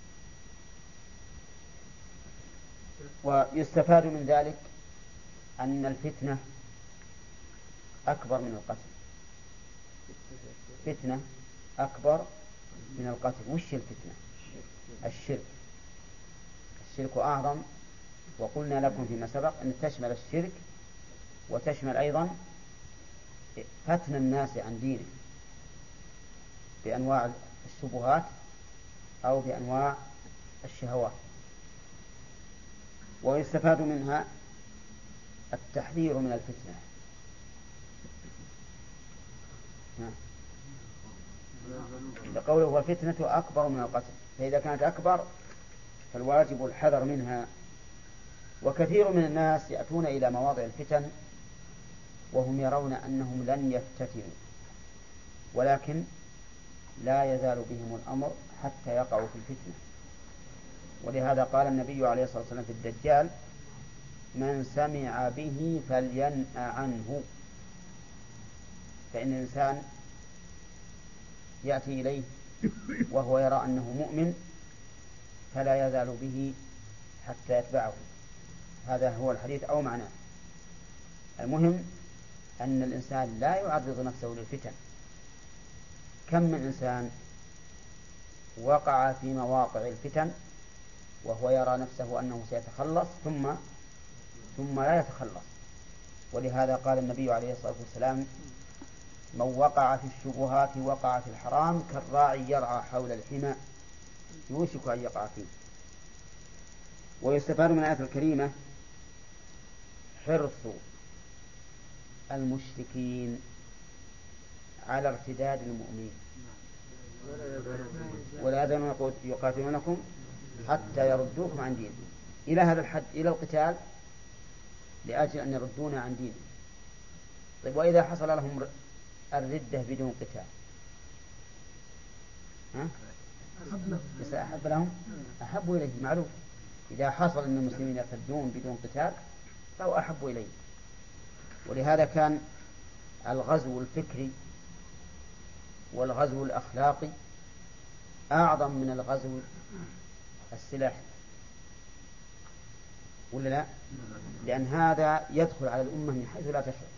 ويستفاد من ذلك أن الفتنة أكبر من القتل. فتنة أكبر من القتل. وش الفتنة؟ الشرك أعظم. وقلنا لكم فيما سبق أن تشمل الشرك وتشمل أيضا فتن الناس عن دينه بأنواع الشبهات أو بأنواع الشهوات. ويستفاد منها التحذير من الفتنة. لقوله والفتنة أكبر من القتل، فإذا كانت أكبر فالواجب الحذر منها. وكثير من الناس يأتون إلى مواضع الفتن وهم يرون أنهم لن يفتتنوا، ولكن لا يزال بهم الأمر حتى يقعوا في الفتنة. ولهذا قال النبي عليه الصلاة والسلام في الدجال من سمع به فلينأ عنه. فإن الإنسان يأتي إليه وهو يرى أنه مؤمن فلا يزال به حتى يتبعه. هذا هو الحديث أو معناه. المهم أن الإنسان لا يعرض نفسه للفتن. كم من إنسان وقع في مواقع الفتن وهو يرى نفسه أنه سيتخلص ثم لا يتخلص. ولهذا قال النبي عليه الصلاة والسلام من وقع في الشبهات وقع في الحرام كالراعي يرعى حول الحمى يوشك أن يقع فيه. ويستفاد من الآية الكريمة حرص المشركين على ارتداد المؤمنين. ولا يزالون يقاتلونكم حتى يردوكم عن دينكم إلى هذا الحد، إلى القتال لأجل أن يردونا عن دينهم. طيب وإذا حصل لهم الردة بدون قتال بس أحب لهم أحب إليه معروف. إذا حصل أن المسلمين يرتدون بدون قتال فهو أحب إليه. ولهذا كان الغزو الفكري والغزو الأخلاقي أعظم من الغزو السلاحي، ولا لا؟ لأن هذا يدخل على الأمة من حيث لا تشعر،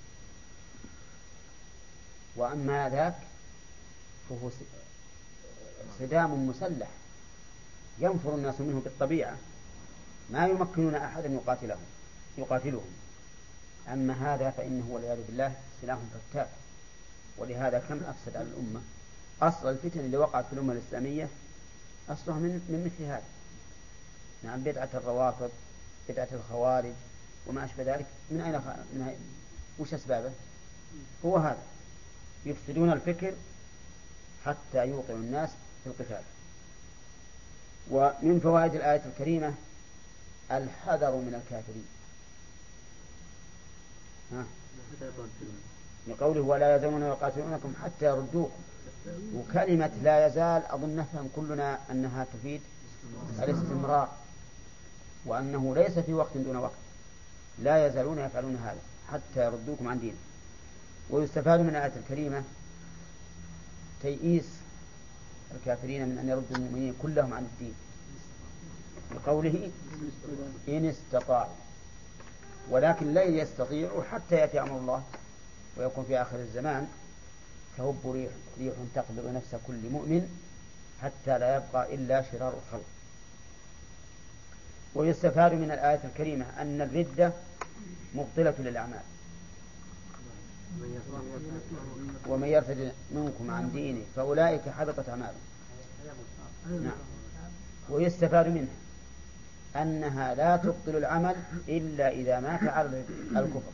وأما ذاك فهو صدام مسلح ينفر الناس منه بالطبيعة، ما يمكنون أحدا يقاتلهم. أما هذا فإنه والعياذ بالله سلاح فتاك. ولهذا كم أفسد على الأمة. أصل الفتن اللي وقعت في الأمة الإسلامية أصلها من مثل هذا. نعم، بدعة الروافض، بدعة الخوارج وما أشبه ذلك. من أين وش أسبابه؟ هو هذا، يفسدون الفكر حتى يوقعوا الناس في القتال. ومن فوائد الآية الكريمة الحذر من الكافرين، لقوله ولا يزالون يقاتلونكم حتى يردوكم. وكلمة لا يزال أظن نفهم كلنا أنها تفيد الاستمرار، وأنه ليس في وقت دون وقت، لا يزالون يفعلون هذا حتى يردوكم عن دين. ويستفاد من الآية الكريمة تيئيس الكافرين من أن يردوا المؤمنين كلهم عن الدين، بقوله إن استطاعوا، ولكن لا يستطيعوا حتى يأتي أمر الله ويكون في آخر الزمان تهب ريح تقبض نفس كل مؤمن حتى لا يبقى إلا شرار الخلق. ويستفاد من الآية الكريمة أن الردة مبطلة للأعمال، ومن يرتد منكم عن دينه فأولئك حبطت أعمالهم. نعم. ويستفاد منها أنها لا تبطل العمل إلا إذا مات على الكفر،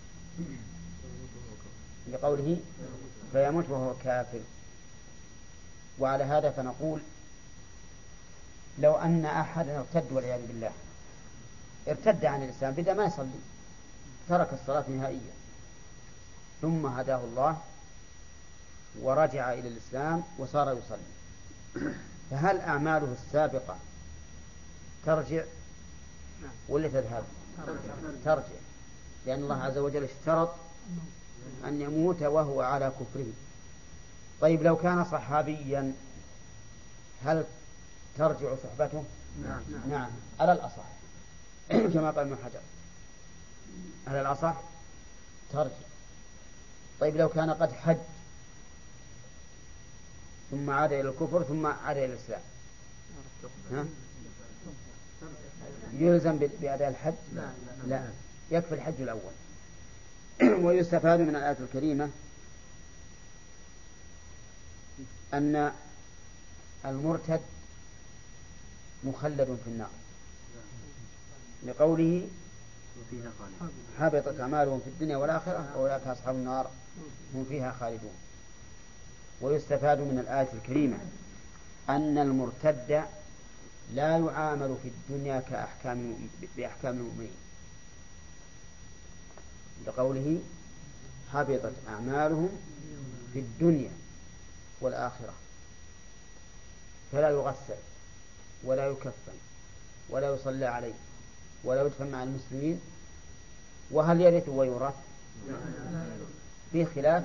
لقوله فيموت وهو كافر. وعلى هذا فنقول لو أن أحدا ارتد والعياذ بالله، ارتد عن الإسلام، بدأ ما يصلي، ترك الصلاة نهائيا، ثم هداه الله ورجع إلى الإسلام وصار يصلي، فهل أعماله السابقة ترجع ولا تذهب؟ ترجع، لأن الله عز وجل اشترط أن يموت وهو على كفره. طيب لو كان صحابيا هل ترجع صحبته؟ نعم على الأصح كما قال ابن حجر، على الأصح ترجع. طيب لو كان قد حج ثم عاد إلى الكفر ثم عاد إلى الإسلام، يلزم بأداء الحج؟ لا، يكفي الحج الأول. ويستفاد من الآية الكريمة أن المرتد مخلد في النار، لقوله حبطت أعمالهم في الدنيا والآخرة وأولئك أصحاب النار هم فيها خالدون. ويستفاد من الآية الكريمة أن المرتد لا يعامل في الدنيا بأحكام المؤمنين، لقوله حبطت أعمالهم في الدنيا والآخرة، فلا يغسل ولا يكفن ولا يصلى عليه ولا يدفن مع المسلمين. وهل يرث ويورث؟ في خلاف.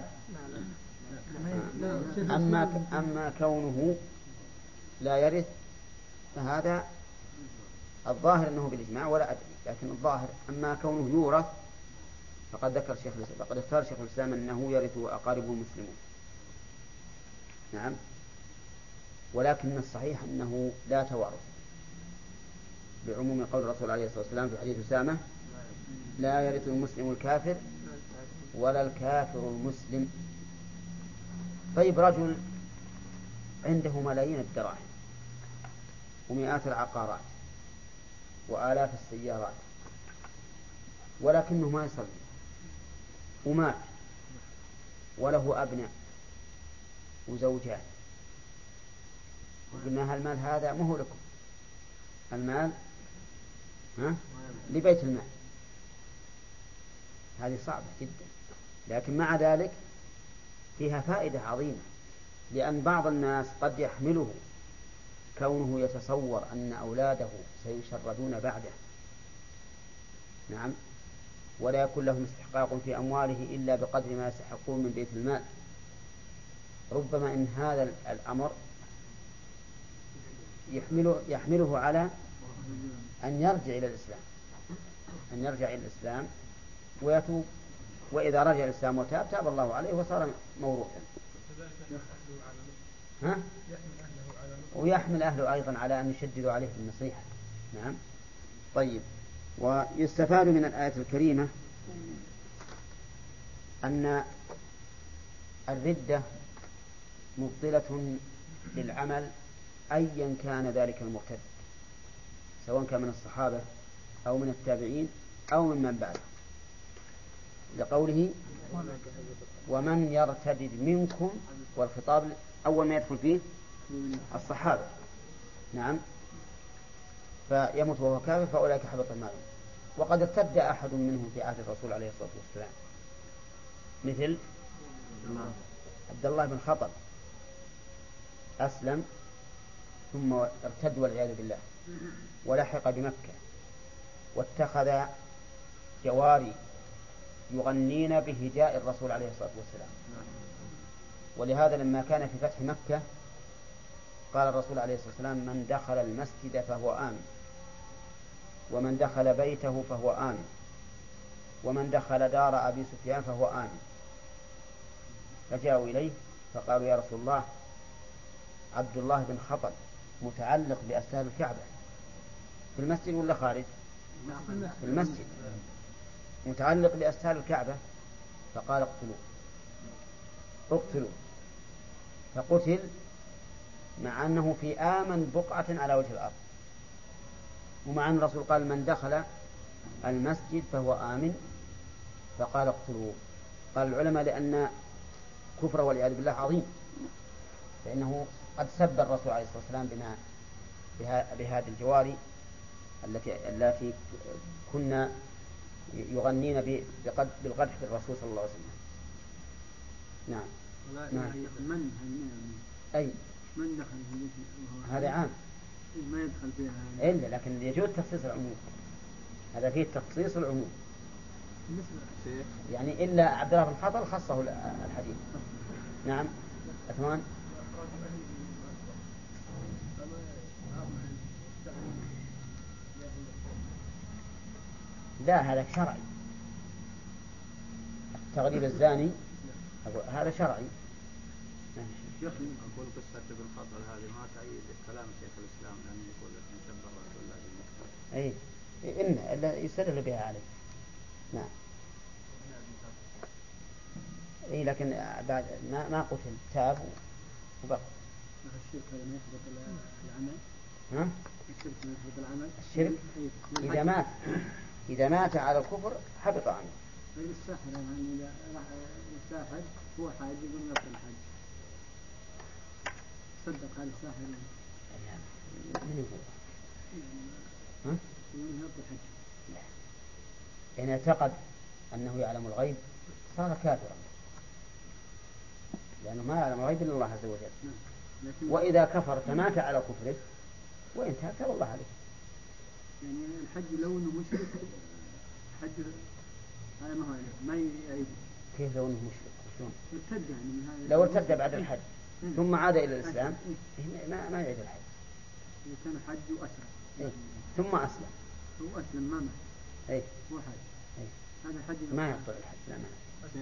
أما كونه لا يرث فهذا الظاهر أنه بالإجماع ولا أدري، لكن الظاهر أما كونه يورث فقد اختار شيخ الإسلام أنه يرث أقاربه المسلمون. نعم، ولكن الصحيح أنه لا توارث، بعموم قول الرسول عليه الصلاة والسلام في حديث أسامة لا يرث المسلم الكافر ولا الكافر المسلم. طيب رجل عنده ملايين الدراهم ومئات العقارات وآلاف السيارات ولكنه ما يصلي ومات وله أبناء وزوجات قلنا المال هذا مو لكم، المال لبيت المال. هذه صعبة جدا، لكن مع ذلك فيها فائدة عظيمة، لأن بعض الناس قد يحمله كونه يتصور أن أولاده سيشردون بعده، نعم، ولا يكون لهم استحقاق في أمواله إلا بقدر ما يستحقون من بيت المال. ربما إن هذا الأمر يحمله على أن يرجع إلى الإسلام ويتوب، وإذا رجع إلى الإسلام وتاب تاب الله عليه وصار موروثا. ويحمل أهله أيضا على أن يشددوا عليه بالنصيحة. نعم. طيب، ويستفاد من الآية الكريمة أن الردة مبطلة للعمل أيا كان ذلك المرتد، سواء كان من الصحابة أو من التابعين أو من بعده، لقوله ومن يرتد منكم، والخطاب أول ما يدخل فيه الصحابة. نعم. فيموت وهو كافر فأولئك حبط أعمالهم. وقد ارتد أحد منهم في عهد الرسول عليه الصلاة والسلام، مثل عبد الله بن خطب، أسلم ثم ارتد والعياذ بالله، ولحق بمكة واتخذ جواري يغنين بهجاء الرسول عليه الصلاة والسلام. ولهذا لما كان في فتح مكة قال الرسول عليه الصلاة والسلام من دخل المسجد فهو آمن، ومن دخل بيته فهو آمن، ومن دخل دار أبي سفيان فهو آمن. فجاءوا إليه فقالوا يا رسول الله عبد الله بن خطب متعلق بأستار الكعبة في المسجد ولا خارج؟ في المسجد، متعلق بأستار الكعبة. فقال اقتلوا، فقتل مع أنه في آمن بقعة على وجه الأرض، ومع أن الرسول قال من دخل المسجد فهو آمن، فقال اقتلوا. قال العلماء لأن كفر والعياذ بالله عظيم، فإنه قد سب الرسول عليه الصلاة والسلام بهذه الجواري التي كنا يغنين بالقدح بالرسول صلى الله عليه وسلم. نعم. أي من دخل في هذا عام ما يدخل فيها إلا، لكن يجوز تخصيص العموم، هذا فيه تخصيص العموم. يعني إلا عبد الله بن خطل خصه الحديث. نعم. أثمان. لا، هذا شرعي. تغريب الزاني هذا شرعي. أقول قصة ابن خطل هذه ما تأيد كلام شيخ الإسلام لأنه يقول إن سب الرسول الله بالمكتب. أي إلا يستدل بها عليه. نعم. أي لكن بعد ما قتل تاب وبقى. الشرك هذا ما يثبت العمل. ها؟ الشرك ما يثبت العمل. الشرك إذا مات على الكفر حبط عنه. الساحر يعني إذا راح الساحر هو حاج يقول نفس الحج. صدق هذا الساحر. من يقول؟ ها؟ يقول نفس الحج. إن اعتقد أنه يعلم الغيب صار كافرا، لأنه ما يعلم الغيب إلا الله عز وجل. وإذا كفر فمات على كفره وإن تاب الله عليه. يعني الحج لو انه مشرك حج هذا ما يعيب. كيف لو انه مشرك؟ شلون؟ ارتد يعني من هذا. لو ارتد بعد الحج ثم عاد الى الاسلام ما يعيد الحج. اذا كان حج واسلم ثم اسلم. هو اسلم ما مات. هو حج. هذا حج ما يبطل الحج. لا ما.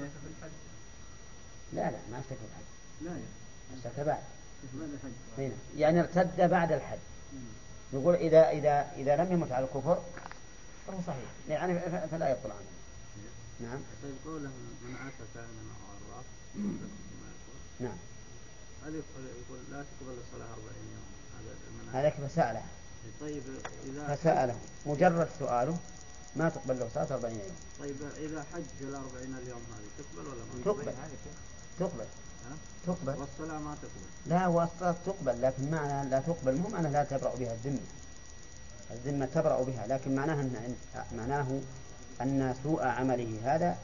لا ما اشتكى الحج. لا اشتكى بعد الحج. يعني ارتد بعد الحج. نقول إذا لم يمت على الكفر فهو صحيح، يعني فلا يبطل عنه. نعم. طيب قوله من عاش كائنا أو عراف. نعم. هذا يقول لا تقبل الصلاة 40 يوم. هذا فسأله. طيب فسأله مجرد سؤاله ما تقبل له صلاة 40 يوم. طيب إذا حج في 40 اليوم هذه تقبل ولا ما تقبل؟ تقبل. والصلاة ما تقبل. لا، والصلاة تقبل، لكن معنى لا تقبل مو معنى لا تبرأ بها الذمة. الذمة تبرأ بها، لكن معناه أن سوء عمله هذا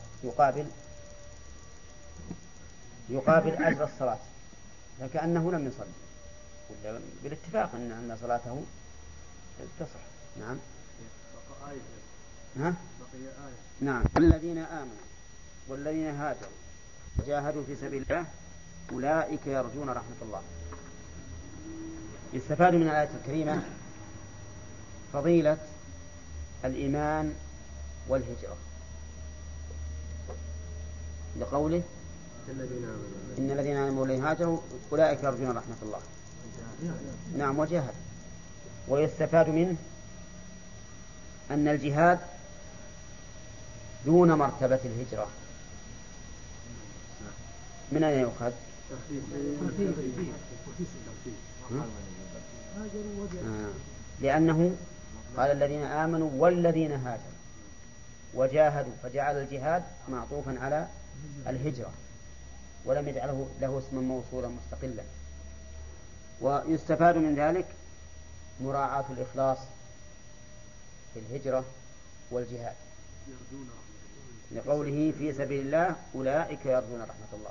يقابل أجر الصلاة، فكأنه لم يصلي، بالاتفاق أن صلاته تصح. نعم. بقي آية. ها؟ بقي آية. نعم. الذين آمنوا والذين هاجروا وجاهدوا في سبيل الله أولئك يرجون رحمة الله. يستفاد من الآية الكريمة فضيلة الإيمان والهجرة، لقوله إن الذين آمنوا والذين هاجروا أولئك يرجون رحمة الله. نعم، وجاهد. ويستفاد منه أن الجهاد دون مرتبة الهجرة. من أين يؤخذ؟ لأنه قال الذين آمنوا والذين هاجروا وجاهدوا، فجعل الجهاد معطوفا على الهجرة ولم يجعله له اسما موصولا مستقلا. ويستفاد من ذلك مراعاة الإخلاص في الهجرة والجهاد، لقوله في سبيل الله أولئك يرجون رحمة الله.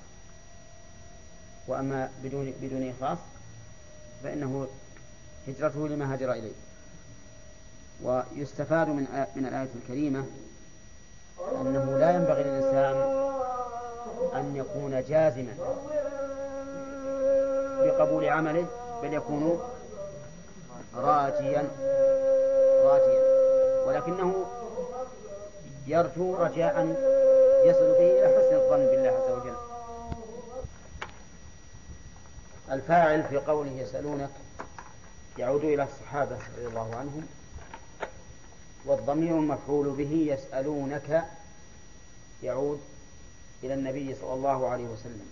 وأما بدون إخلاص فإنه هجرته لما هاجر إليه. ويستفاد من الآية الكريمة أنه لا ينبغي للإنسان أن يكون جازما بقبول عمله، بل يكون راجيا، ولكنه يرجو رجاء يصل به إلى حسن الظن بالله عز وجل. الفاعل في قوله يسألونك يعود إلى الصحابة رضي الله عنهم، والضمير المفعول به يسألونك يعود إلى النبي صلى الله عليه وسلم.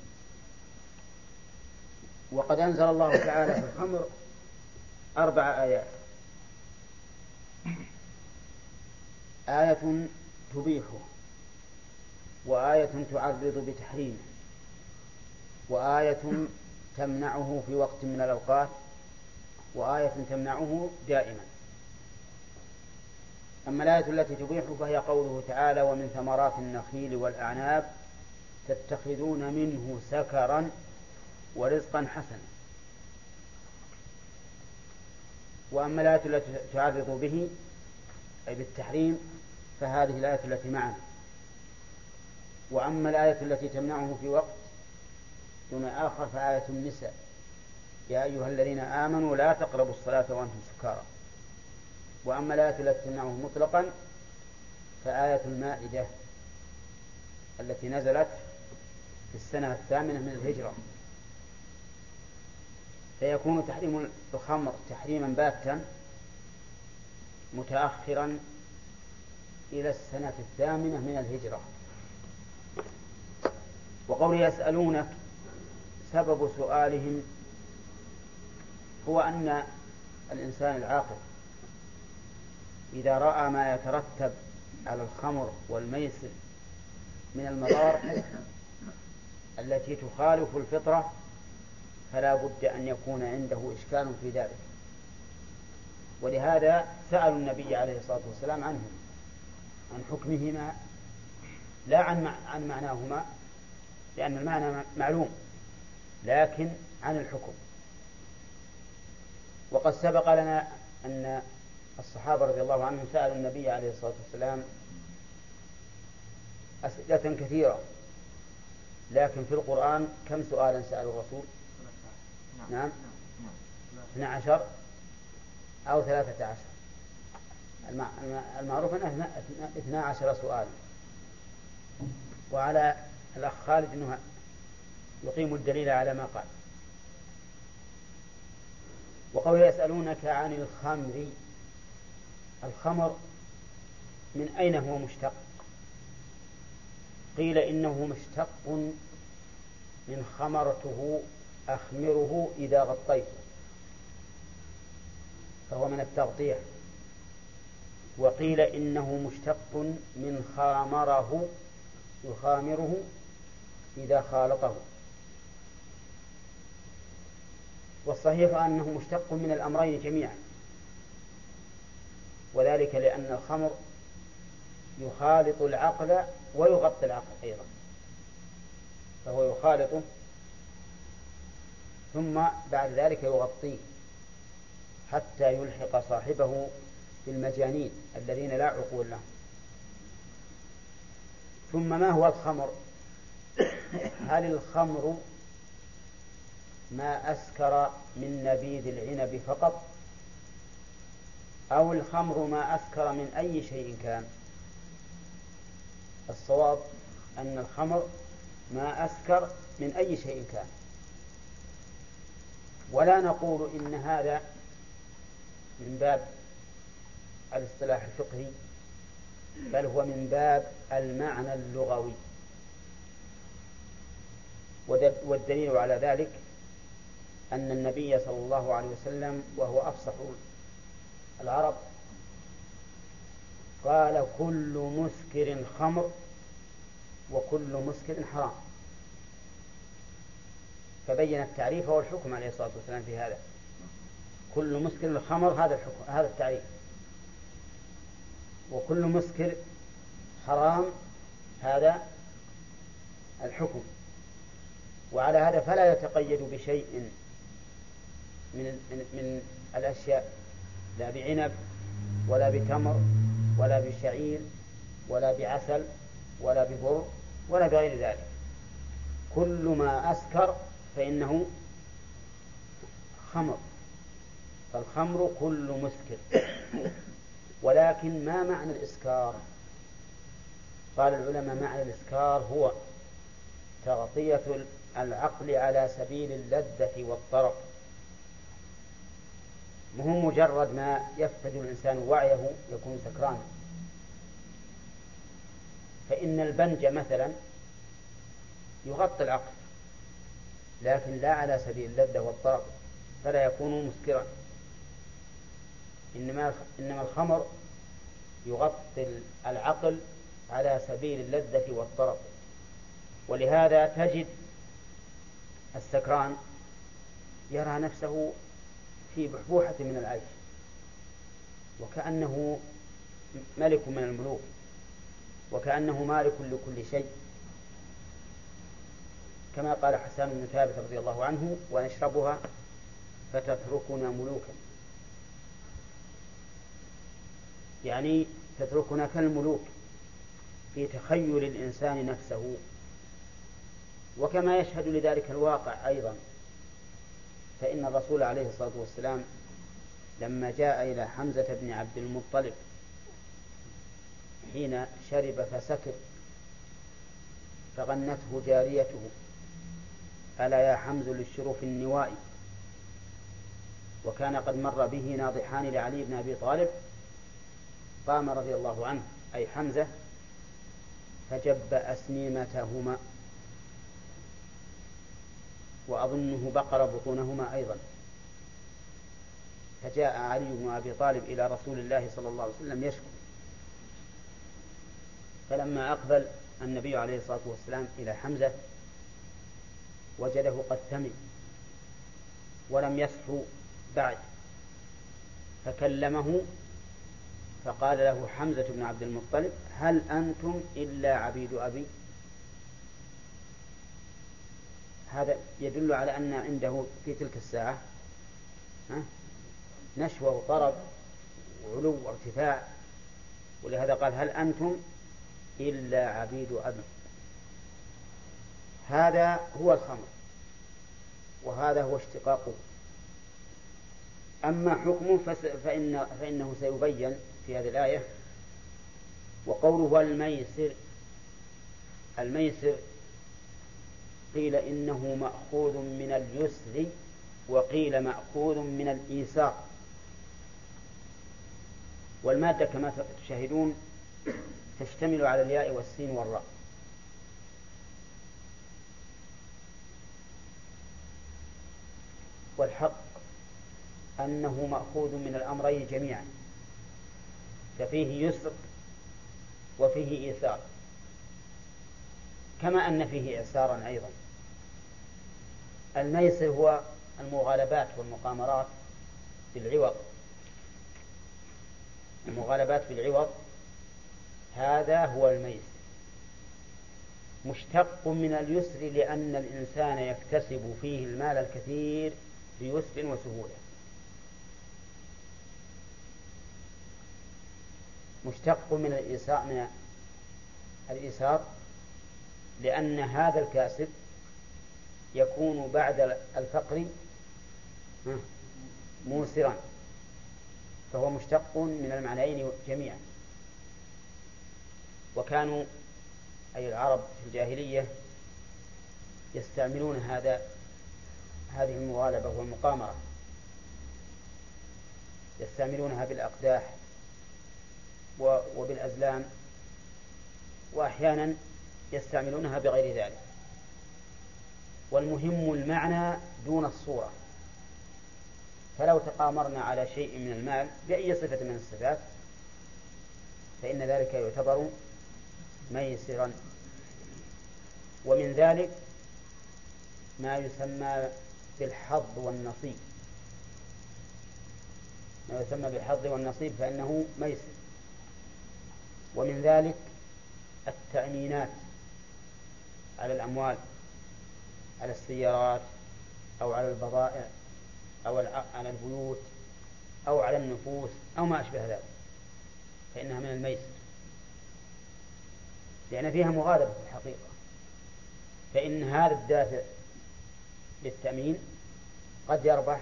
وقد أنزل الله تعالى في الخمر 4 آيات: آية تبيحه، وآية تعرض بتحريمه، وآية تمنعه في وقت من الأوقات، وآية تمنعه دائما. أما الآية التي تبيحه فهي قوله تعالى: ومن ثمرات النخيل والأعناب تتخذون منه سكرا ورزقا حسنا. وأما الآية التي تعرض به أي بالتحريم فهذه الآية التي معنا. وأما الآية التي تمنعه في وقت دون آخر فآية النساء: يا أيها الذين آمنوا لا تقربوا الصلاة وأنتم سكارى. وأما الآية التي تمنعه مطلقا فآية المائدة التي نزلت في السنة 8 من الهجرة. فيكون تحريم الخمر تحريما باتا متأخرا إلى السنة 8 من الهجرة. وقول يسألونك سبب سؤالهم هو أن الإنسان العاقل إذا رأى ما يترتب على الخمر والميسر من المضار التي تخالف الفطرة فلا بد أن يكون عنده إشكال في ذلك. ولهذا سألوا النبي عليه الصلاة والسلام عنهم، عن حكمهما، لا عن معناهما، لأن المعنى معلوم، لكن عن الحكم. وقد سبق لنا أن الصحابة رضي الله عنهم سألوا النبي عليه الصلاة والسلام أسئلة كثيرة، لكن في القرآن كم سؤالا سأل الرسول؟ نعم 12 أو 13. المعروف أنه 12 سؤال. وعلى الأخ خالد أنه يقيم الدليل على ما قال. وقول يسألونك عن الخمر، الخمر من أين هو مشتق؟ قيل إنه مشتق من خمرته أخمره إذا غطيته، فهو من التغطية. وقيل إنه مشتق من خامره يخامره إذا خالطه، والصحيح أنه مشتق من الأمرين جميعا، وذلك لأن الخمر يخالط العقل ويغطي العقل أيضا، فهو يخالطه ثم بعد ذلك يغطيه حتى يلحق صاحبه بالمجانين الذين لا عقول لهم. ثم ما هو الخمر؟ هل الخمر ما أسكر من نبيذ العنب فقط، أو الخمر ما أسكر من أي شيء كان؟ الصواب أن الخمر ما أسكر من أي شيء كان، ولا نقول إن هذا من باب الاصطلاح الفقهي، بل هو من باب المعنى اللغوي. والدليل على ذلك أن النبي صلى الله عليه وسلم وهو أفصح العرب قال: كل مسكر خمر وكل مسكر حرام، فبين التعريف والحكم عليه الصلاة والسلام في هذا. كل مسكر الخمر هذا الحكم، هذا التعريف، وكل مسكر حرام هذا الحكم. وعلى هذا فلا يتقيد بشيء من الأشياء، لا بعنب ولا بتمر ولا بشعير ولا بعسل ولا ببر ولا بغير ذلك. كل ما أسكر فإنه خمر، فالخمر كل مسكر. ولكن ما معنى الإسكار؟ قال العلماء: معنى الإسكار هو تغطية العقل على سبيل اللذة والطرب، مو مجرد ما يفقد الإنسان وعيه يكون سكرانا. فإن البنج مثلا يغطي العقل لكن لا على سبيل اللذة والطرب، فلا يكون مسكرا. إنما الخمر يغطي العقل على سبيل اللذة والطرب. ولهذا تجد السكران يرى نفسه في بحبوحة من العيش وكأنه ملك من الملوك، وكأنه مالك لكل شيء، كما قال حسان بن ثابت رضي الله عنه: ونشربها فتتركنا ملوكا، يعني تتركنا كالملوك في تخيل الإنسان نفسه. وكما يشهد لذلك الواقع أيضا، فإن الرسول عليه الصلاة والسلام لما جاء إلى حمزة بن عبد المطلب حين شرب فسكر فغنته جاريته: ألا يا حمز للشروف النوائي. وكان قد مر به ناضحان لعلي بن أبي طالب، قام رضي الله عنه أي حمزة فجب أسنيمتهما، وأظنه بقر بطونهما أيضا. فجاء علي بن أبي طالب إلى رسول الله صلى الله عليه وسلم يشكو، فلما أقبل النبي عليه الصلاة والسلام إلى حمزة وجده قد ثمن ولم يصحو بعد، فكلمه فقال له حمزة بن عبد المطلب: هل أنتم إلا عبيد أبي؟ هذا يدل على أن عنده في تلك الساعة نشوة وطرب وعلو وارتفاع، ولهذا قال: هل أنتم إلا عبيد أبي. هذا هو الخمر، وهذا هو اشتقاقه. أما حكمه فإنه سيبين في هذه الآية. وقوله الميسر قيل إنه مأخوذ من اليسر، وقيل مأخوذ من الإيسار. والمادة كما تشاهدون تشتمل على الياء والسين والراء. والحق أنه مأخوذ من الأمرين جميعا، ففيه يسر وفيه إيسار، كما أن فيه إعسارا أيضا. الميسر هو المغالبات والمقامرات بالعوض. المغالبات بالعوض هذا هو الميسر، مشتق من اليسر لأن الإنسان يكتسب فيه المال الكثير بيسر وسهولة. مشتق من الإيسار لأن هذا الكاسب يكون بعد الفقر موسرا، فهو مشتق من المعنيين جميعا. وكانوا أي العرب في الجاهلية يستعملون هذه المغالبة والمقامرة، يستعملونها بالأقداح وبالأزلام، وأحيانا يستعملونها بغير ذلك. والمهم المعنى دون الصورة، فلو تقامرنا على شيء من المال بأي صفة من الصفات فإن ذلك يعتبر ميسرا. ومن ذلك ما يسمى بالحظ والنصيب، ما يسمى بالحظ والنصيب فإنه ميسر. ومن ذلك التأمينات على الأموال، على السيارات أو على البضائع أو على البيوت أو على النفوس أو ما أشبه ذلك، فإنها من الميسر لأن فيها مغالبة في الحقيقة. فإن هذا الدافع للتأمين قد يربح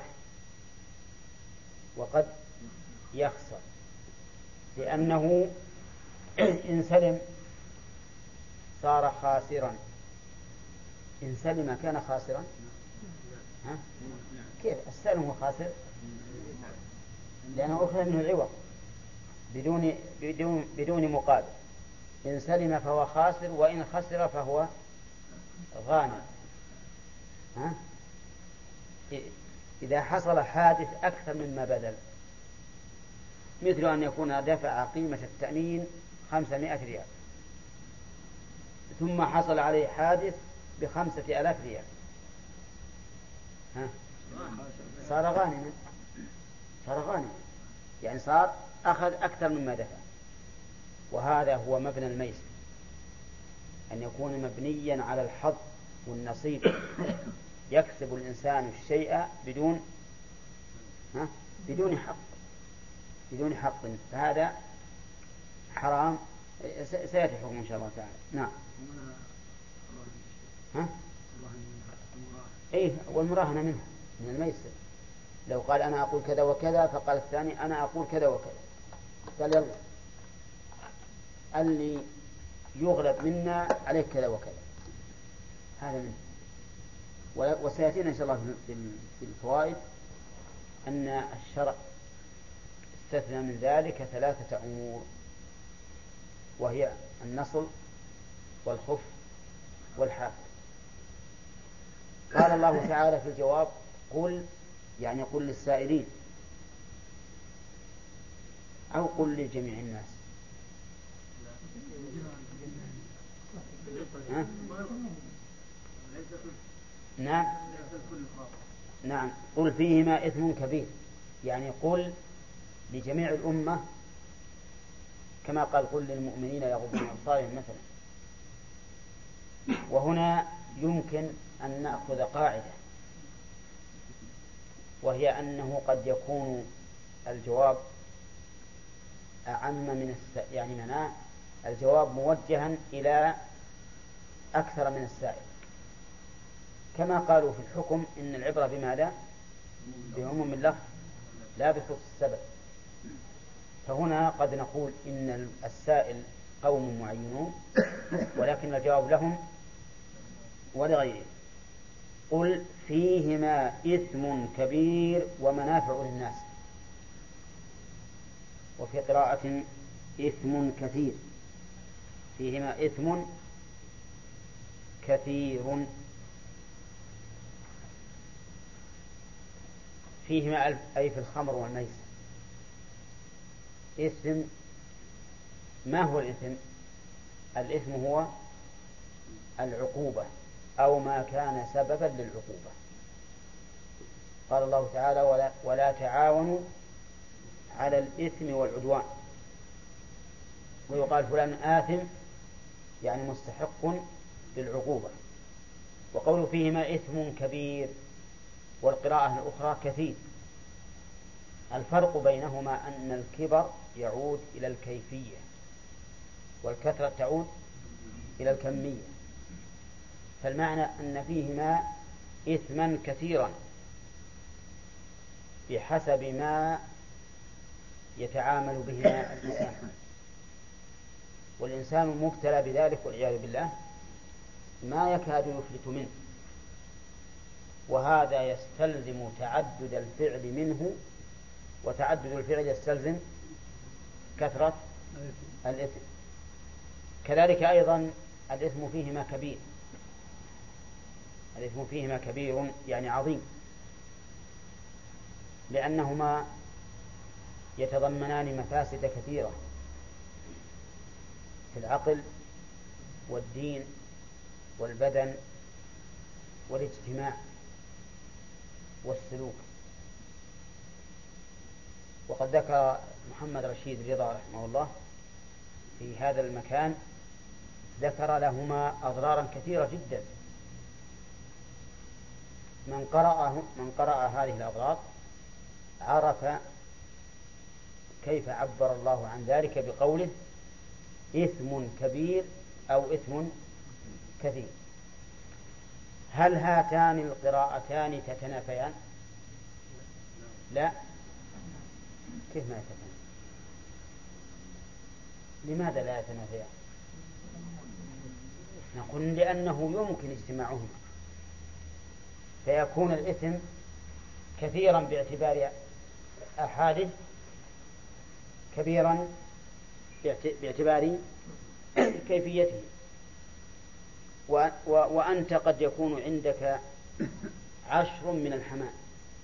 وقد يخسر، لأنه إن سلم صار خاسرا. إن سلم كان خاسرا. كيف السلم هو خاسر؟ لأنه أخذ منه العوض بدون مقابل. إن سلم فهو خاسر، وإن خسر فهو غانم. إذا حصل حادث أكثر مما بذل، مثل أن يكون دفع قيمة التأمين 500 ريال ثم حصل عليه حادث ب5,000 ريال، صار غانما. صار غانما يعني صار أخذ أكثر مما دفع. وهذا هو مبنى الميسر، أن يكون مبنيا على الحظ والنصيب، يكسب الإنسان الشيء بدون حق، فهذا حرام. سيأتي حكم إن شاء الله تعالى. نعم. إيه، والمراهنة منها من الميسر. لو قال أنا أقول كذا وكذا، فقال الثاني أنا أقول كذا وكذا، قال يلا اللي يغلب منا عليك كذا وكذا، هذا منه. وسيأتينا إن شاء الله في الفوائد أن الشرع استثنى من ذلك 3 أمور، وهي النصل والخف والحافظ. قال الله تعالى في الجواب قل، يعني قل للسائلين أو قل لجميع الناس. نعم قل فيهما إثم كبير، يعني قل لجميع الأمة، كما قال قل للمؤمنين يغضوا من أبصارهم مثلا. وهنا يمكن أن نأخذ قاعدة، وهي أنه قد يكون الجواب أعم من يعني مناع الجواب موجها إلى أكثر من السائل، كما قالوا في الحكم إن العبرة بماذا؟ بعموم اللفظ لا بخصوص السبب. فهنا قد نقول إن السائل قوم معينون، ولكن الجواب لهم ولغيرهم. قل فيهما إثم كبير ومنافع للناس، وفي قراءة إثم كثير، فيهما إثم كثير. فيهما أي في الخمر والميسر. إثم، ما هو الإثم؟ الإثم هو العقوبة أو ما كان سببا للعقوبة. قال الله تعالى ولا تعاونوا على الإثم والعدوان. ويقال فلان آثم يعني مستحق للعقوبة. وقول فيهما إثم كبير والقراءة الأخرى كثير. الفرق بينهما أن الكبر يعود إلى الكيفية والكثرة تعود إلى الكمية. فالمعنى أن فيهما إثما كثيرا بحسب ما يتعامل به الإنسان، والإنسان مبتلى بذلك والعياذ بالله ما يكاد يفلت منه، وهذا يستلزم تعدد الفعل منه، وتعدد الفعل يستلزم كثرة الإثم. كذلك أيضا الإثم فيهما كبير، الإثم فيهما كبير يعني عظيم، لأنهما يتضمنان مفاسد كثيرة في العقل والدين والبدن والاجتماع والسلوك. وقد ذكر محمد رشيد رضا رحمه الله في هذا المكان، ذكر لهما أضرارا كثيرة جدا. من قرأ هذه الأضرار عرف كيف عبر الله عن ذلك بقوله إثم كبير أو إثم كثير. هل هاتان القراءتان تتنافيان؟ لا. كيف ما يتنافيان؟ لماذا لا يتنافيان؟ نقول لأنه يمكن اجتماعهما، فيكون الإثم كثيرا باعتبار أحادث، كبيرا باعتبار كيفيته. وأنت قد يكون عندك 10 من الحمام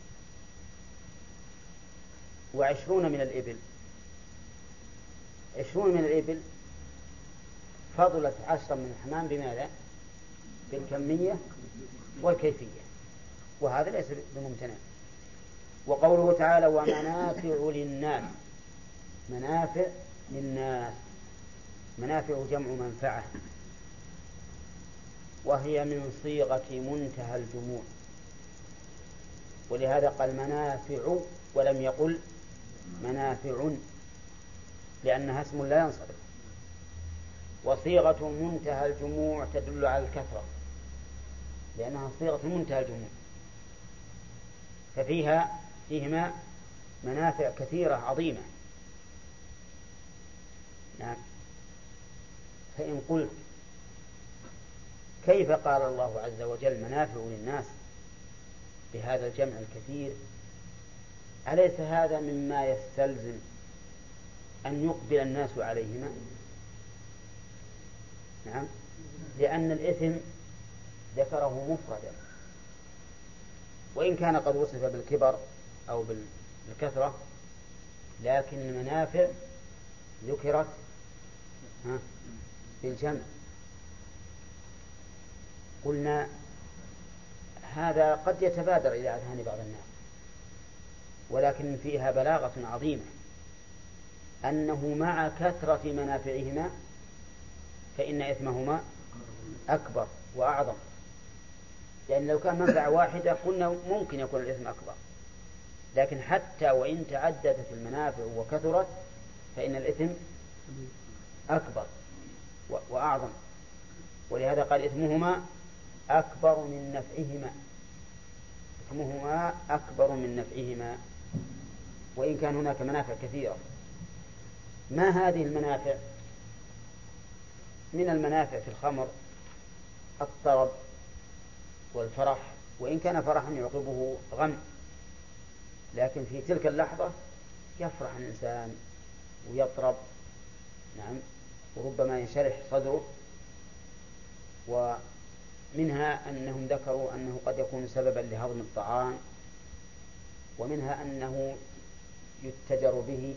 20 من الإبل. 20 من الإبل فضلت 10 من الحمام بماذا؟ بالكمية والكيفية، وهذا ليس بممتنع. وقوله تعالى ومنافع للناس، منافع للناس، منافع جمع منفعة، وهي من صيغة منتهى الجموع، ولهذا قال منافع ولم يقل منافع، لأنها اسم لا ينصرف. وصيغة منتهى الجموع تدل على الكثرة، لأنها صيغة منتهى الجموع، فيهما منافع كثيرة عظيمة. نعم. فإن قلت كيف قال الله عز وجل منافع للناس بهذا الجمع الكثير، أليس هذا مما يستلزم أن يقبل الناس عليهما؟ نعم، لأن الإثم ذكره مفردا، وإن كان قد وصف بالكبر أو بالكثرة، لكن المنافع ذكرت بالجمع. قلنا هذا قد يتبادر إلى أذهان بعض الناس، ولكن فيها بلاغة عظيمة، أنه مع كثرة منافعهما فإن إثمهما أكبر وأعظم، لأن لو كان منفعة واحدة قلنا ممكن يكون الإثم أكبر، لكن حتى وإن تعددت المنافع وكثرت فإن الإثم أكبر وأعظم. ولهذا قال إثمهما أكبر من نفعهما، إثمهما أكبر من نفعهما، وإن كان هناك منافع كثيرة. ما هذه المنافع؟ من المنافع في الخمر الطرب والفرح، وإن كان فرحا يعقبه غم، لكن في تلك اللحظة يفرح الإنسان ويطرب، نعم، وربما ينشرح صدره. ومنها أنهم ذكروا أنه قد يكون سببا لهضم الطعام، ومنها أنه يتجر به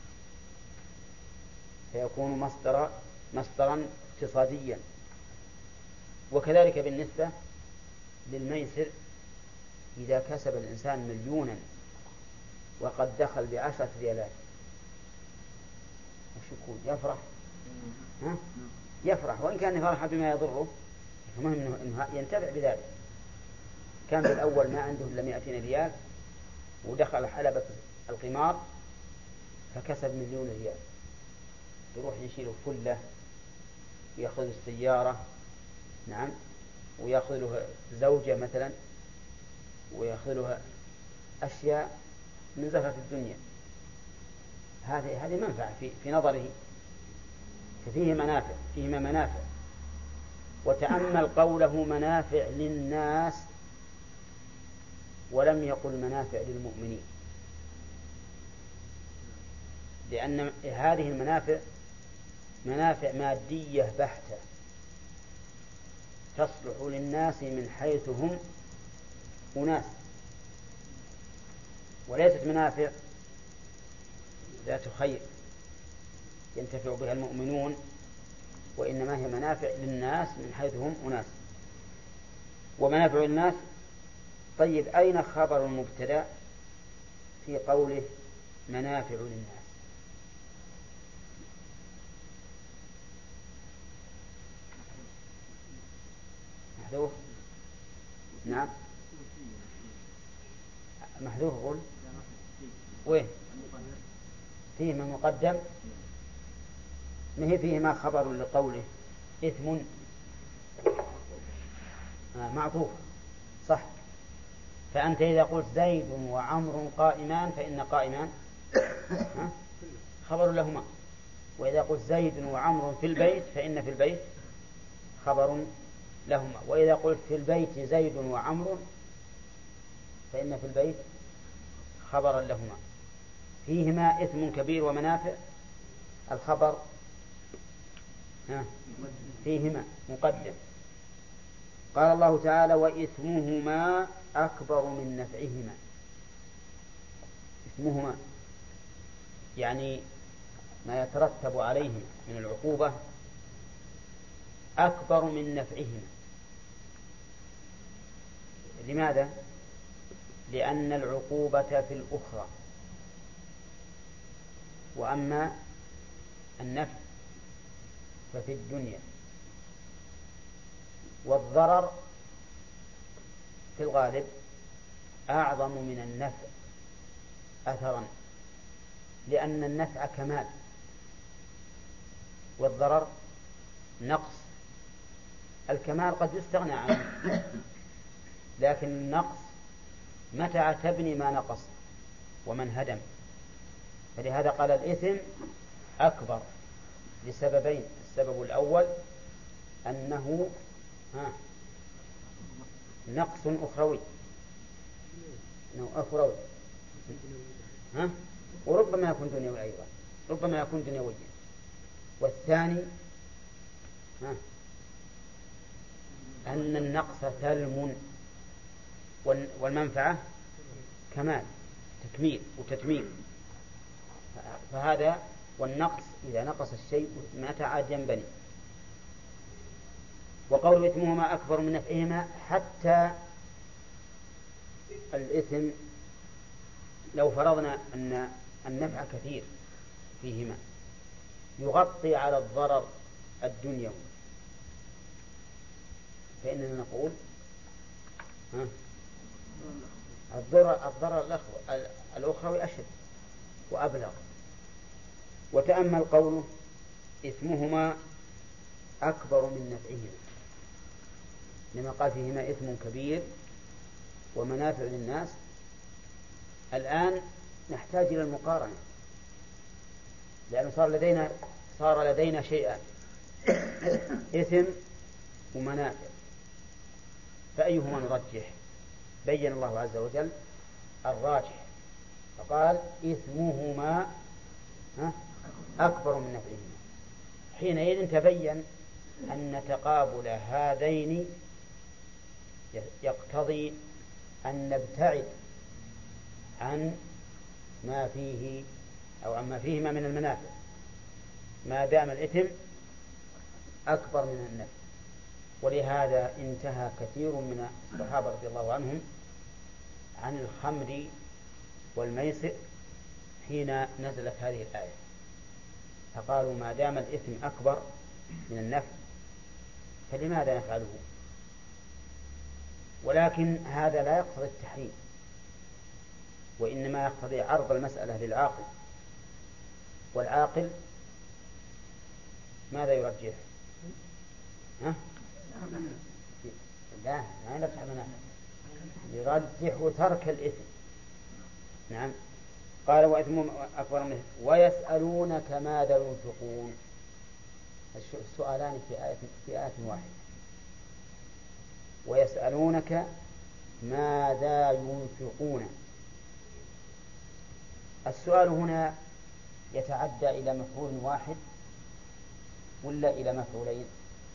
فيكون مصدرا اقتصاديا. وكذلك بالنسبة للميسر إذا كسب الإنسان 1,000,000 وقد دخل ب10 ريالات وش يكون؟ يفرح؟ ها؟ يفرح، وإن كان فرح بما يضره، المهم أنه ينتفع بذلك. كان بالأول ما عنده إلا 200 ريال ودخل حلبة القمار فكسب 1,000,000 ريال، يروح يشيله فلة ويأخذ السيارة، نعم، ويأخذ له زوجة مثلا، ويأخذ له أشياء من زهرة الدنيا. هذه منفعة في نظره، ففيه منافع، فيهما منافع. وتأمل قوله منافع للناس ولم يقل منافع للمؤمنين، لأن هذه المنافع منافع مادية بحتة تصلح للناس من حيث هم أناس، وليست منافع ذات خير ينتفع بها المؤمنون، وإنما هي منافع للناس من حيث هم أناس. ومنافع للناس، طيب أين خبر المبتدأ في قوله منافع للناس؟ محذوف؟ نعم محذوف. قل وين فيه من مقدم؟ ما هي فيه ما خبر لقوله إثم معطوف، صح. فأنت إذا قلت زيد وعمر قائمان فإن قائمان خبر لهما، وإذا قلت زيد وعمر في البيت فإن في البيت خبر لهما، وإذا قلت في البيت زيد وعمر فإن في البيت خبرا لهما. فيهما إثم كبير ومنافع، الخبر فيهما مقدم. قال الله تعالى وإثمهما أكبر من نفعهما. إثمهما يعني ما يترتب عليهما من العقوبة أكبر من نفعهما. لماذا؟ لأن العقوبة في الأخرى، وأما النفع ففي الدنيا. والضرر في الغالب أعظم من النفع أثرا، لأن النفع كمال والضرر نقص. الكمال قد يستغنى عنه، لكن النقص متى تبني ما نقص ومن هدم. فلهذا قال الإثم أكبر لسببين: السبب الأول أنه نقص أخروي، وربما يكون دنيوي أيضا، ربما يكون دنيويا. والثاني أن النقص ثلم والمنفعة كمال، تكميل وتتميم. فهذا والنقص إذا نقص الشيء متى عاد ينبني. وقول إثمهما أكبر من نفعهما، حتى الإثم لو فرضنا أن النفع كثير فيهما يغطي على الضرر الدنيوي، فإننا نقول الضرر الأخروي أشد وأبلغ. وتأمل قوله إثمهما أكبر من نفعهما، لما قال فيهما إثم كبير ومنافع للناس. الآن نحتاج إلى المقارنة، لأنه صار لدينا شيئان: إثم ومنافع، فأيهما نرجح؟ بين الله عز وجل الراجح، فقال إثمهما أكبر من نفعهما. حينئذ تبين أن تقابل هذين يقتضي أن نبتعد عن ما فيه أو عما فيهما من المنافع، ما دام الإثم أكبر من النفع. ولهذا انتهى كثير من الصحابة رضي الله عنهم عن الخمر والميسر حين نزلت هذه الآية، فقالوا ما دام الإثم أكبر من النفع فلماذا نفعله؟ ولكن هذا لا يقتضي التحريم، وإنما يقتضي عرض المسألة للعاقل، والعاقل ماذا يرجح؟ ها؟ لا ما يرجح منها، يرجح ترك الإثم. نعم. قال وإثم أكبر منه ويسألونك ماذا ينفقون. السؤالان في آية واحدة. ويسألونك ماذا ينفقون. السؤال هنا يتعدى إلى مفعول واحد ولا إلى مفعولين؟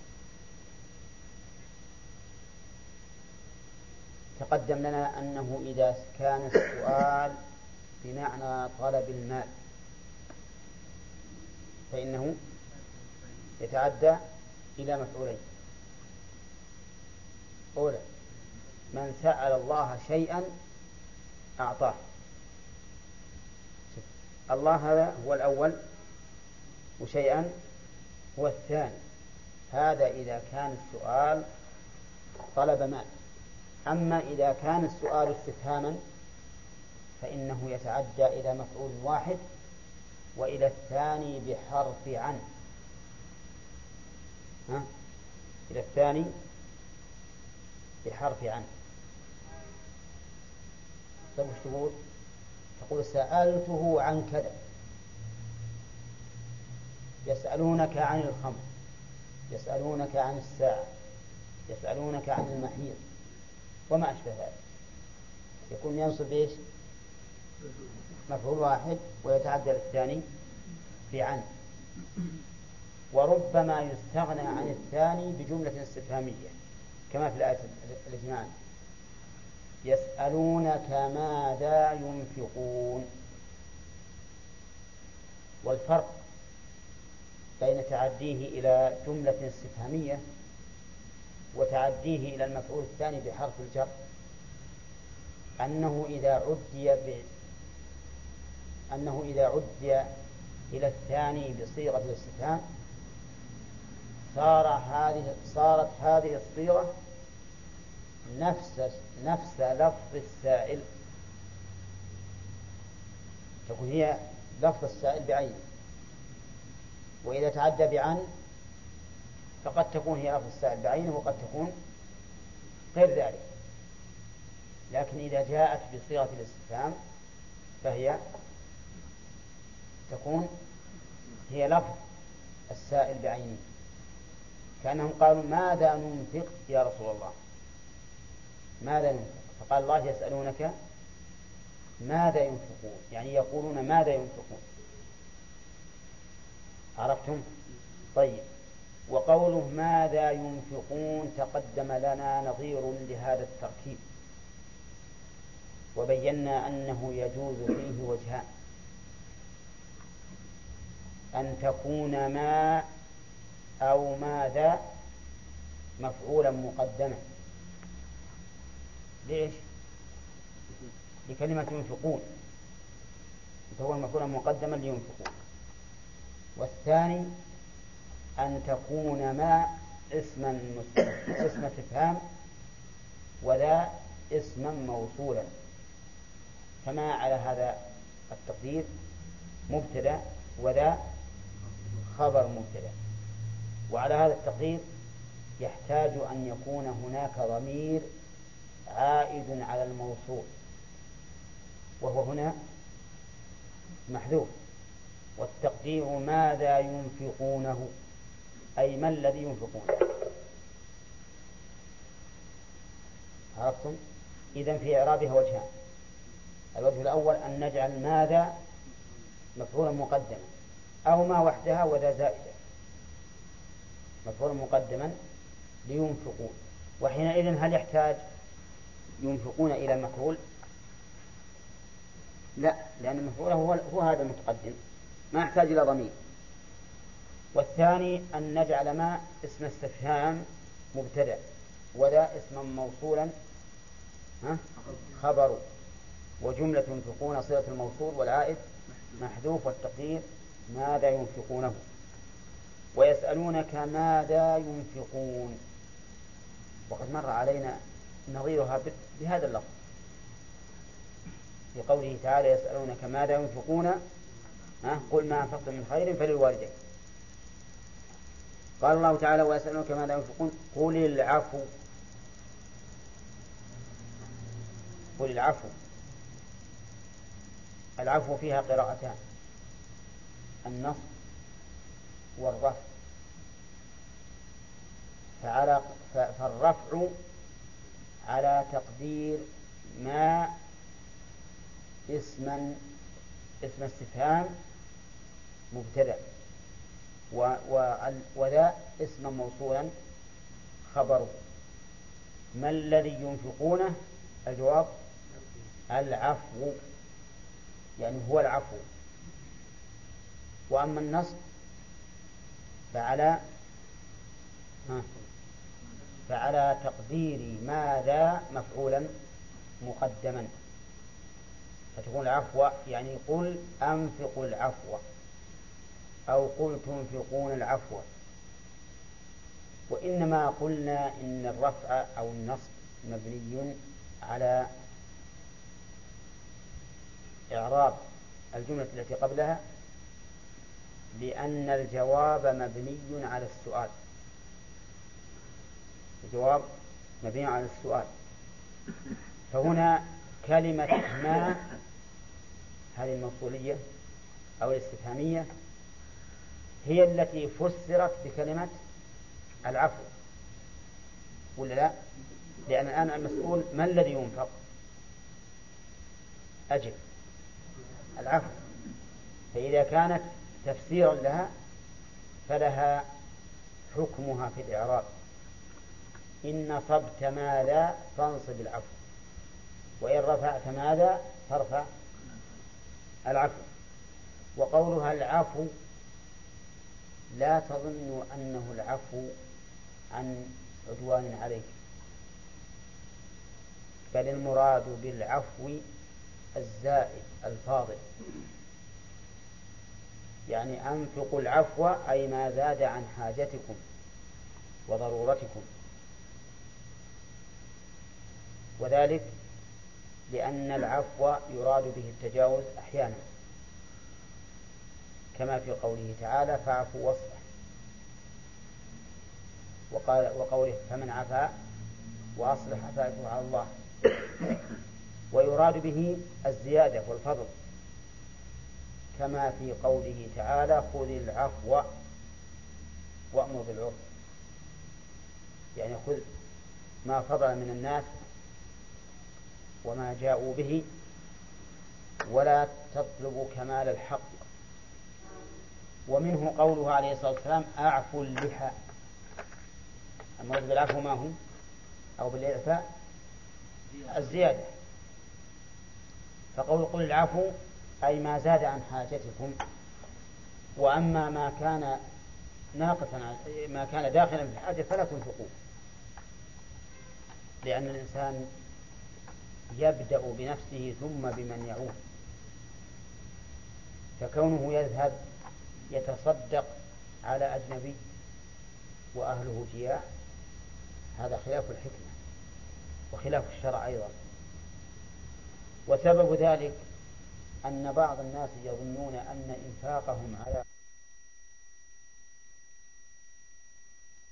تقدم لنا أنه إذا كان السؤال بمعنى طلب المال فإنه يتعدى إلى مفعولين. أولا من سأل الله شيئا أعطاه، الله هذا هو الأول وشيئا هو الثاني، هذا إذا كان السؤال طلب مال. أما إذا كان السؤال استفهاما فإنه يتعدى إلى مفعول واحد وإلى الثاني بحرف عن. إلى الثاني بحرف عن. طيب وش تقول؟ تقول سألته عن كذا. يسألونك عن الخمر، يسألونك عن الساعة، يسألونك عن المحيط وما أشبه ذلك، يكون ينصب إيش؟ مفعول واحد ويتعدى الثاني في عن. وربما يستغنى عن الثاني بجملة استفهامية كما في الآية التي معنا يسألونك ماذا ينفقون. والفرق بين تعديه إلى جملة استفهامية وتعديه إلى المفعول الثاني بحرف الجر أنه إذا عدي إلى الثاني بصيغة الاستفهام صارت هذه الصيغة نفس لفظ السائل، تكون هي لفظ السائل بعينه. وإذا تعدى بعن فقد تكون هي لفظ السائل بعينه وقد تكون غير ذلك. لكن إذا جاءت بصيغة الاستفهام فهي تكون هي لفظ السائل بعينه، كأنهم قالوا ماذا ننفق يا رسول الله، ماذا ينفق؟ فقال الله يسألونك ماذا ينفقون، يعني يقولون ماذا ينفقون. عرفتم؟ طيب. وقوله ماذا ينفقون تقدم لنا نظير لهذا التركيب وبينا أنه يجوز فيه وجهان: أن تكون ما أو ماذا مفعولا مقدما. ليش؟ لكلمة ينفقون فهو مفعولا مقدما لينفقون. والثاني أن تكون ما اسم استفهام وذا اسما موصولا، فما على هذا التقدير مبتدأ وذا خبر مبتدأ. وعلى هذا التقدير يحتاج أن يكون هناك ضمير عائد على الموصول وهو هنا محذوف، والتقدير ماذا ينفقونه، أي ما الذي ينفقونه. عرفتم؟ إذن في إعرابها وجهان: الوجه الأول أن نجعل ماذا مفعولا مقدما أو ما وحدها وذا زائدة مفعولا مقدما لينفقون. وحينئذ هل يحتاج ينفقون إلى مفعول؟ لا، لأن المفعول هو هذا المتقدم، ما يحتاج إلى ضمير. والثاني أن نجعل ما اسم استفهام مبتدأ وذا اسما موصولا خبر، وجملة ينفقون صلة الموصول والعائد محذوف، والتقدير ماذا ينفقونه. ويسألونك ماذا ينفقون، وقد مر علينا نظيرها بهذا اللفظ في قوله تعالى يسألونك ماذا ينفقون قل ما أنفقتم من خير فللوالدين. قال الله تعالى ويسألونك ماذا ينفقون قل العفو. قل العفو. العفو فيها قراءتان، النصب والرفع. فالرفع على تقدير ما اسم استفهام مبتدأ، وذا اسما موصولا خبره. ما الذي ينفقونه؟ الجواب العفو، يعني هو العفو. وأما النصب فعلى تقدير ماذا مفعولا مقدما، فتكون العفو يعني قل أنفقوا العفو أو قل تنفقون العفو. وإنما قلنا إن الرفع أو النصب مبني على إعراب الجملة التي قبلها، لأن الجواب مبني على السؤال. الجواب مبني على السؤال. فهنا كلمة ما هذه الموصولية أو الاستفهامية هي التي فسرت بكلمة العفو، ولا لا؟ لأن الآن المسؤول ما الذي ينفق؟ أجب العفو. فإذا كانت تفسيرا لها فلها حكمها في الإعراب. إن نصبت ماذا فانصب العفو، وإن رفعت ماذا فارفع العفو. وقولها العفو لا تظن أنه العفو عن عدوان عليك، بل المراد بالعفو الزائد الفاضل، يعني أنفقوا العفو أي ما زاد عن حاجتكم وضرورتكم. وذلك لأن العفو يراد به التجاوز أحيانا، كما في قوله تعالى فاعفوا واصفح، وقوله فمن عفا وأصلح فأجره على الله. ويراد به الزيادة والفضل، كما في قوله تعالى خذ العفو وأمر بالعرف، يعني خذ ما فضل من الناس وما جاءوا به، ولا تطلبوا كمال الحق. ومنه قوله عليه الصلاة والسلام أعفوا اللحى. المراد بالعفو ما هو؟ أو بالإعفاء الزيادة. فقول قل العفو أي ما زاد عن حاجتكم. وأما ما كان ناقصا ما كان داخلا في الحاجة فلا تنفقوه، لأن الإنسان يبدأ بنفسه ثم بمن يعود. فكونه يذهب يتصدق على أجنبي وأهله جياع هذا خلاف الحكمة وخلاف الشرع أيضا. وسبب ذلك أن بعض الناس يظنون أن إنفاقهم على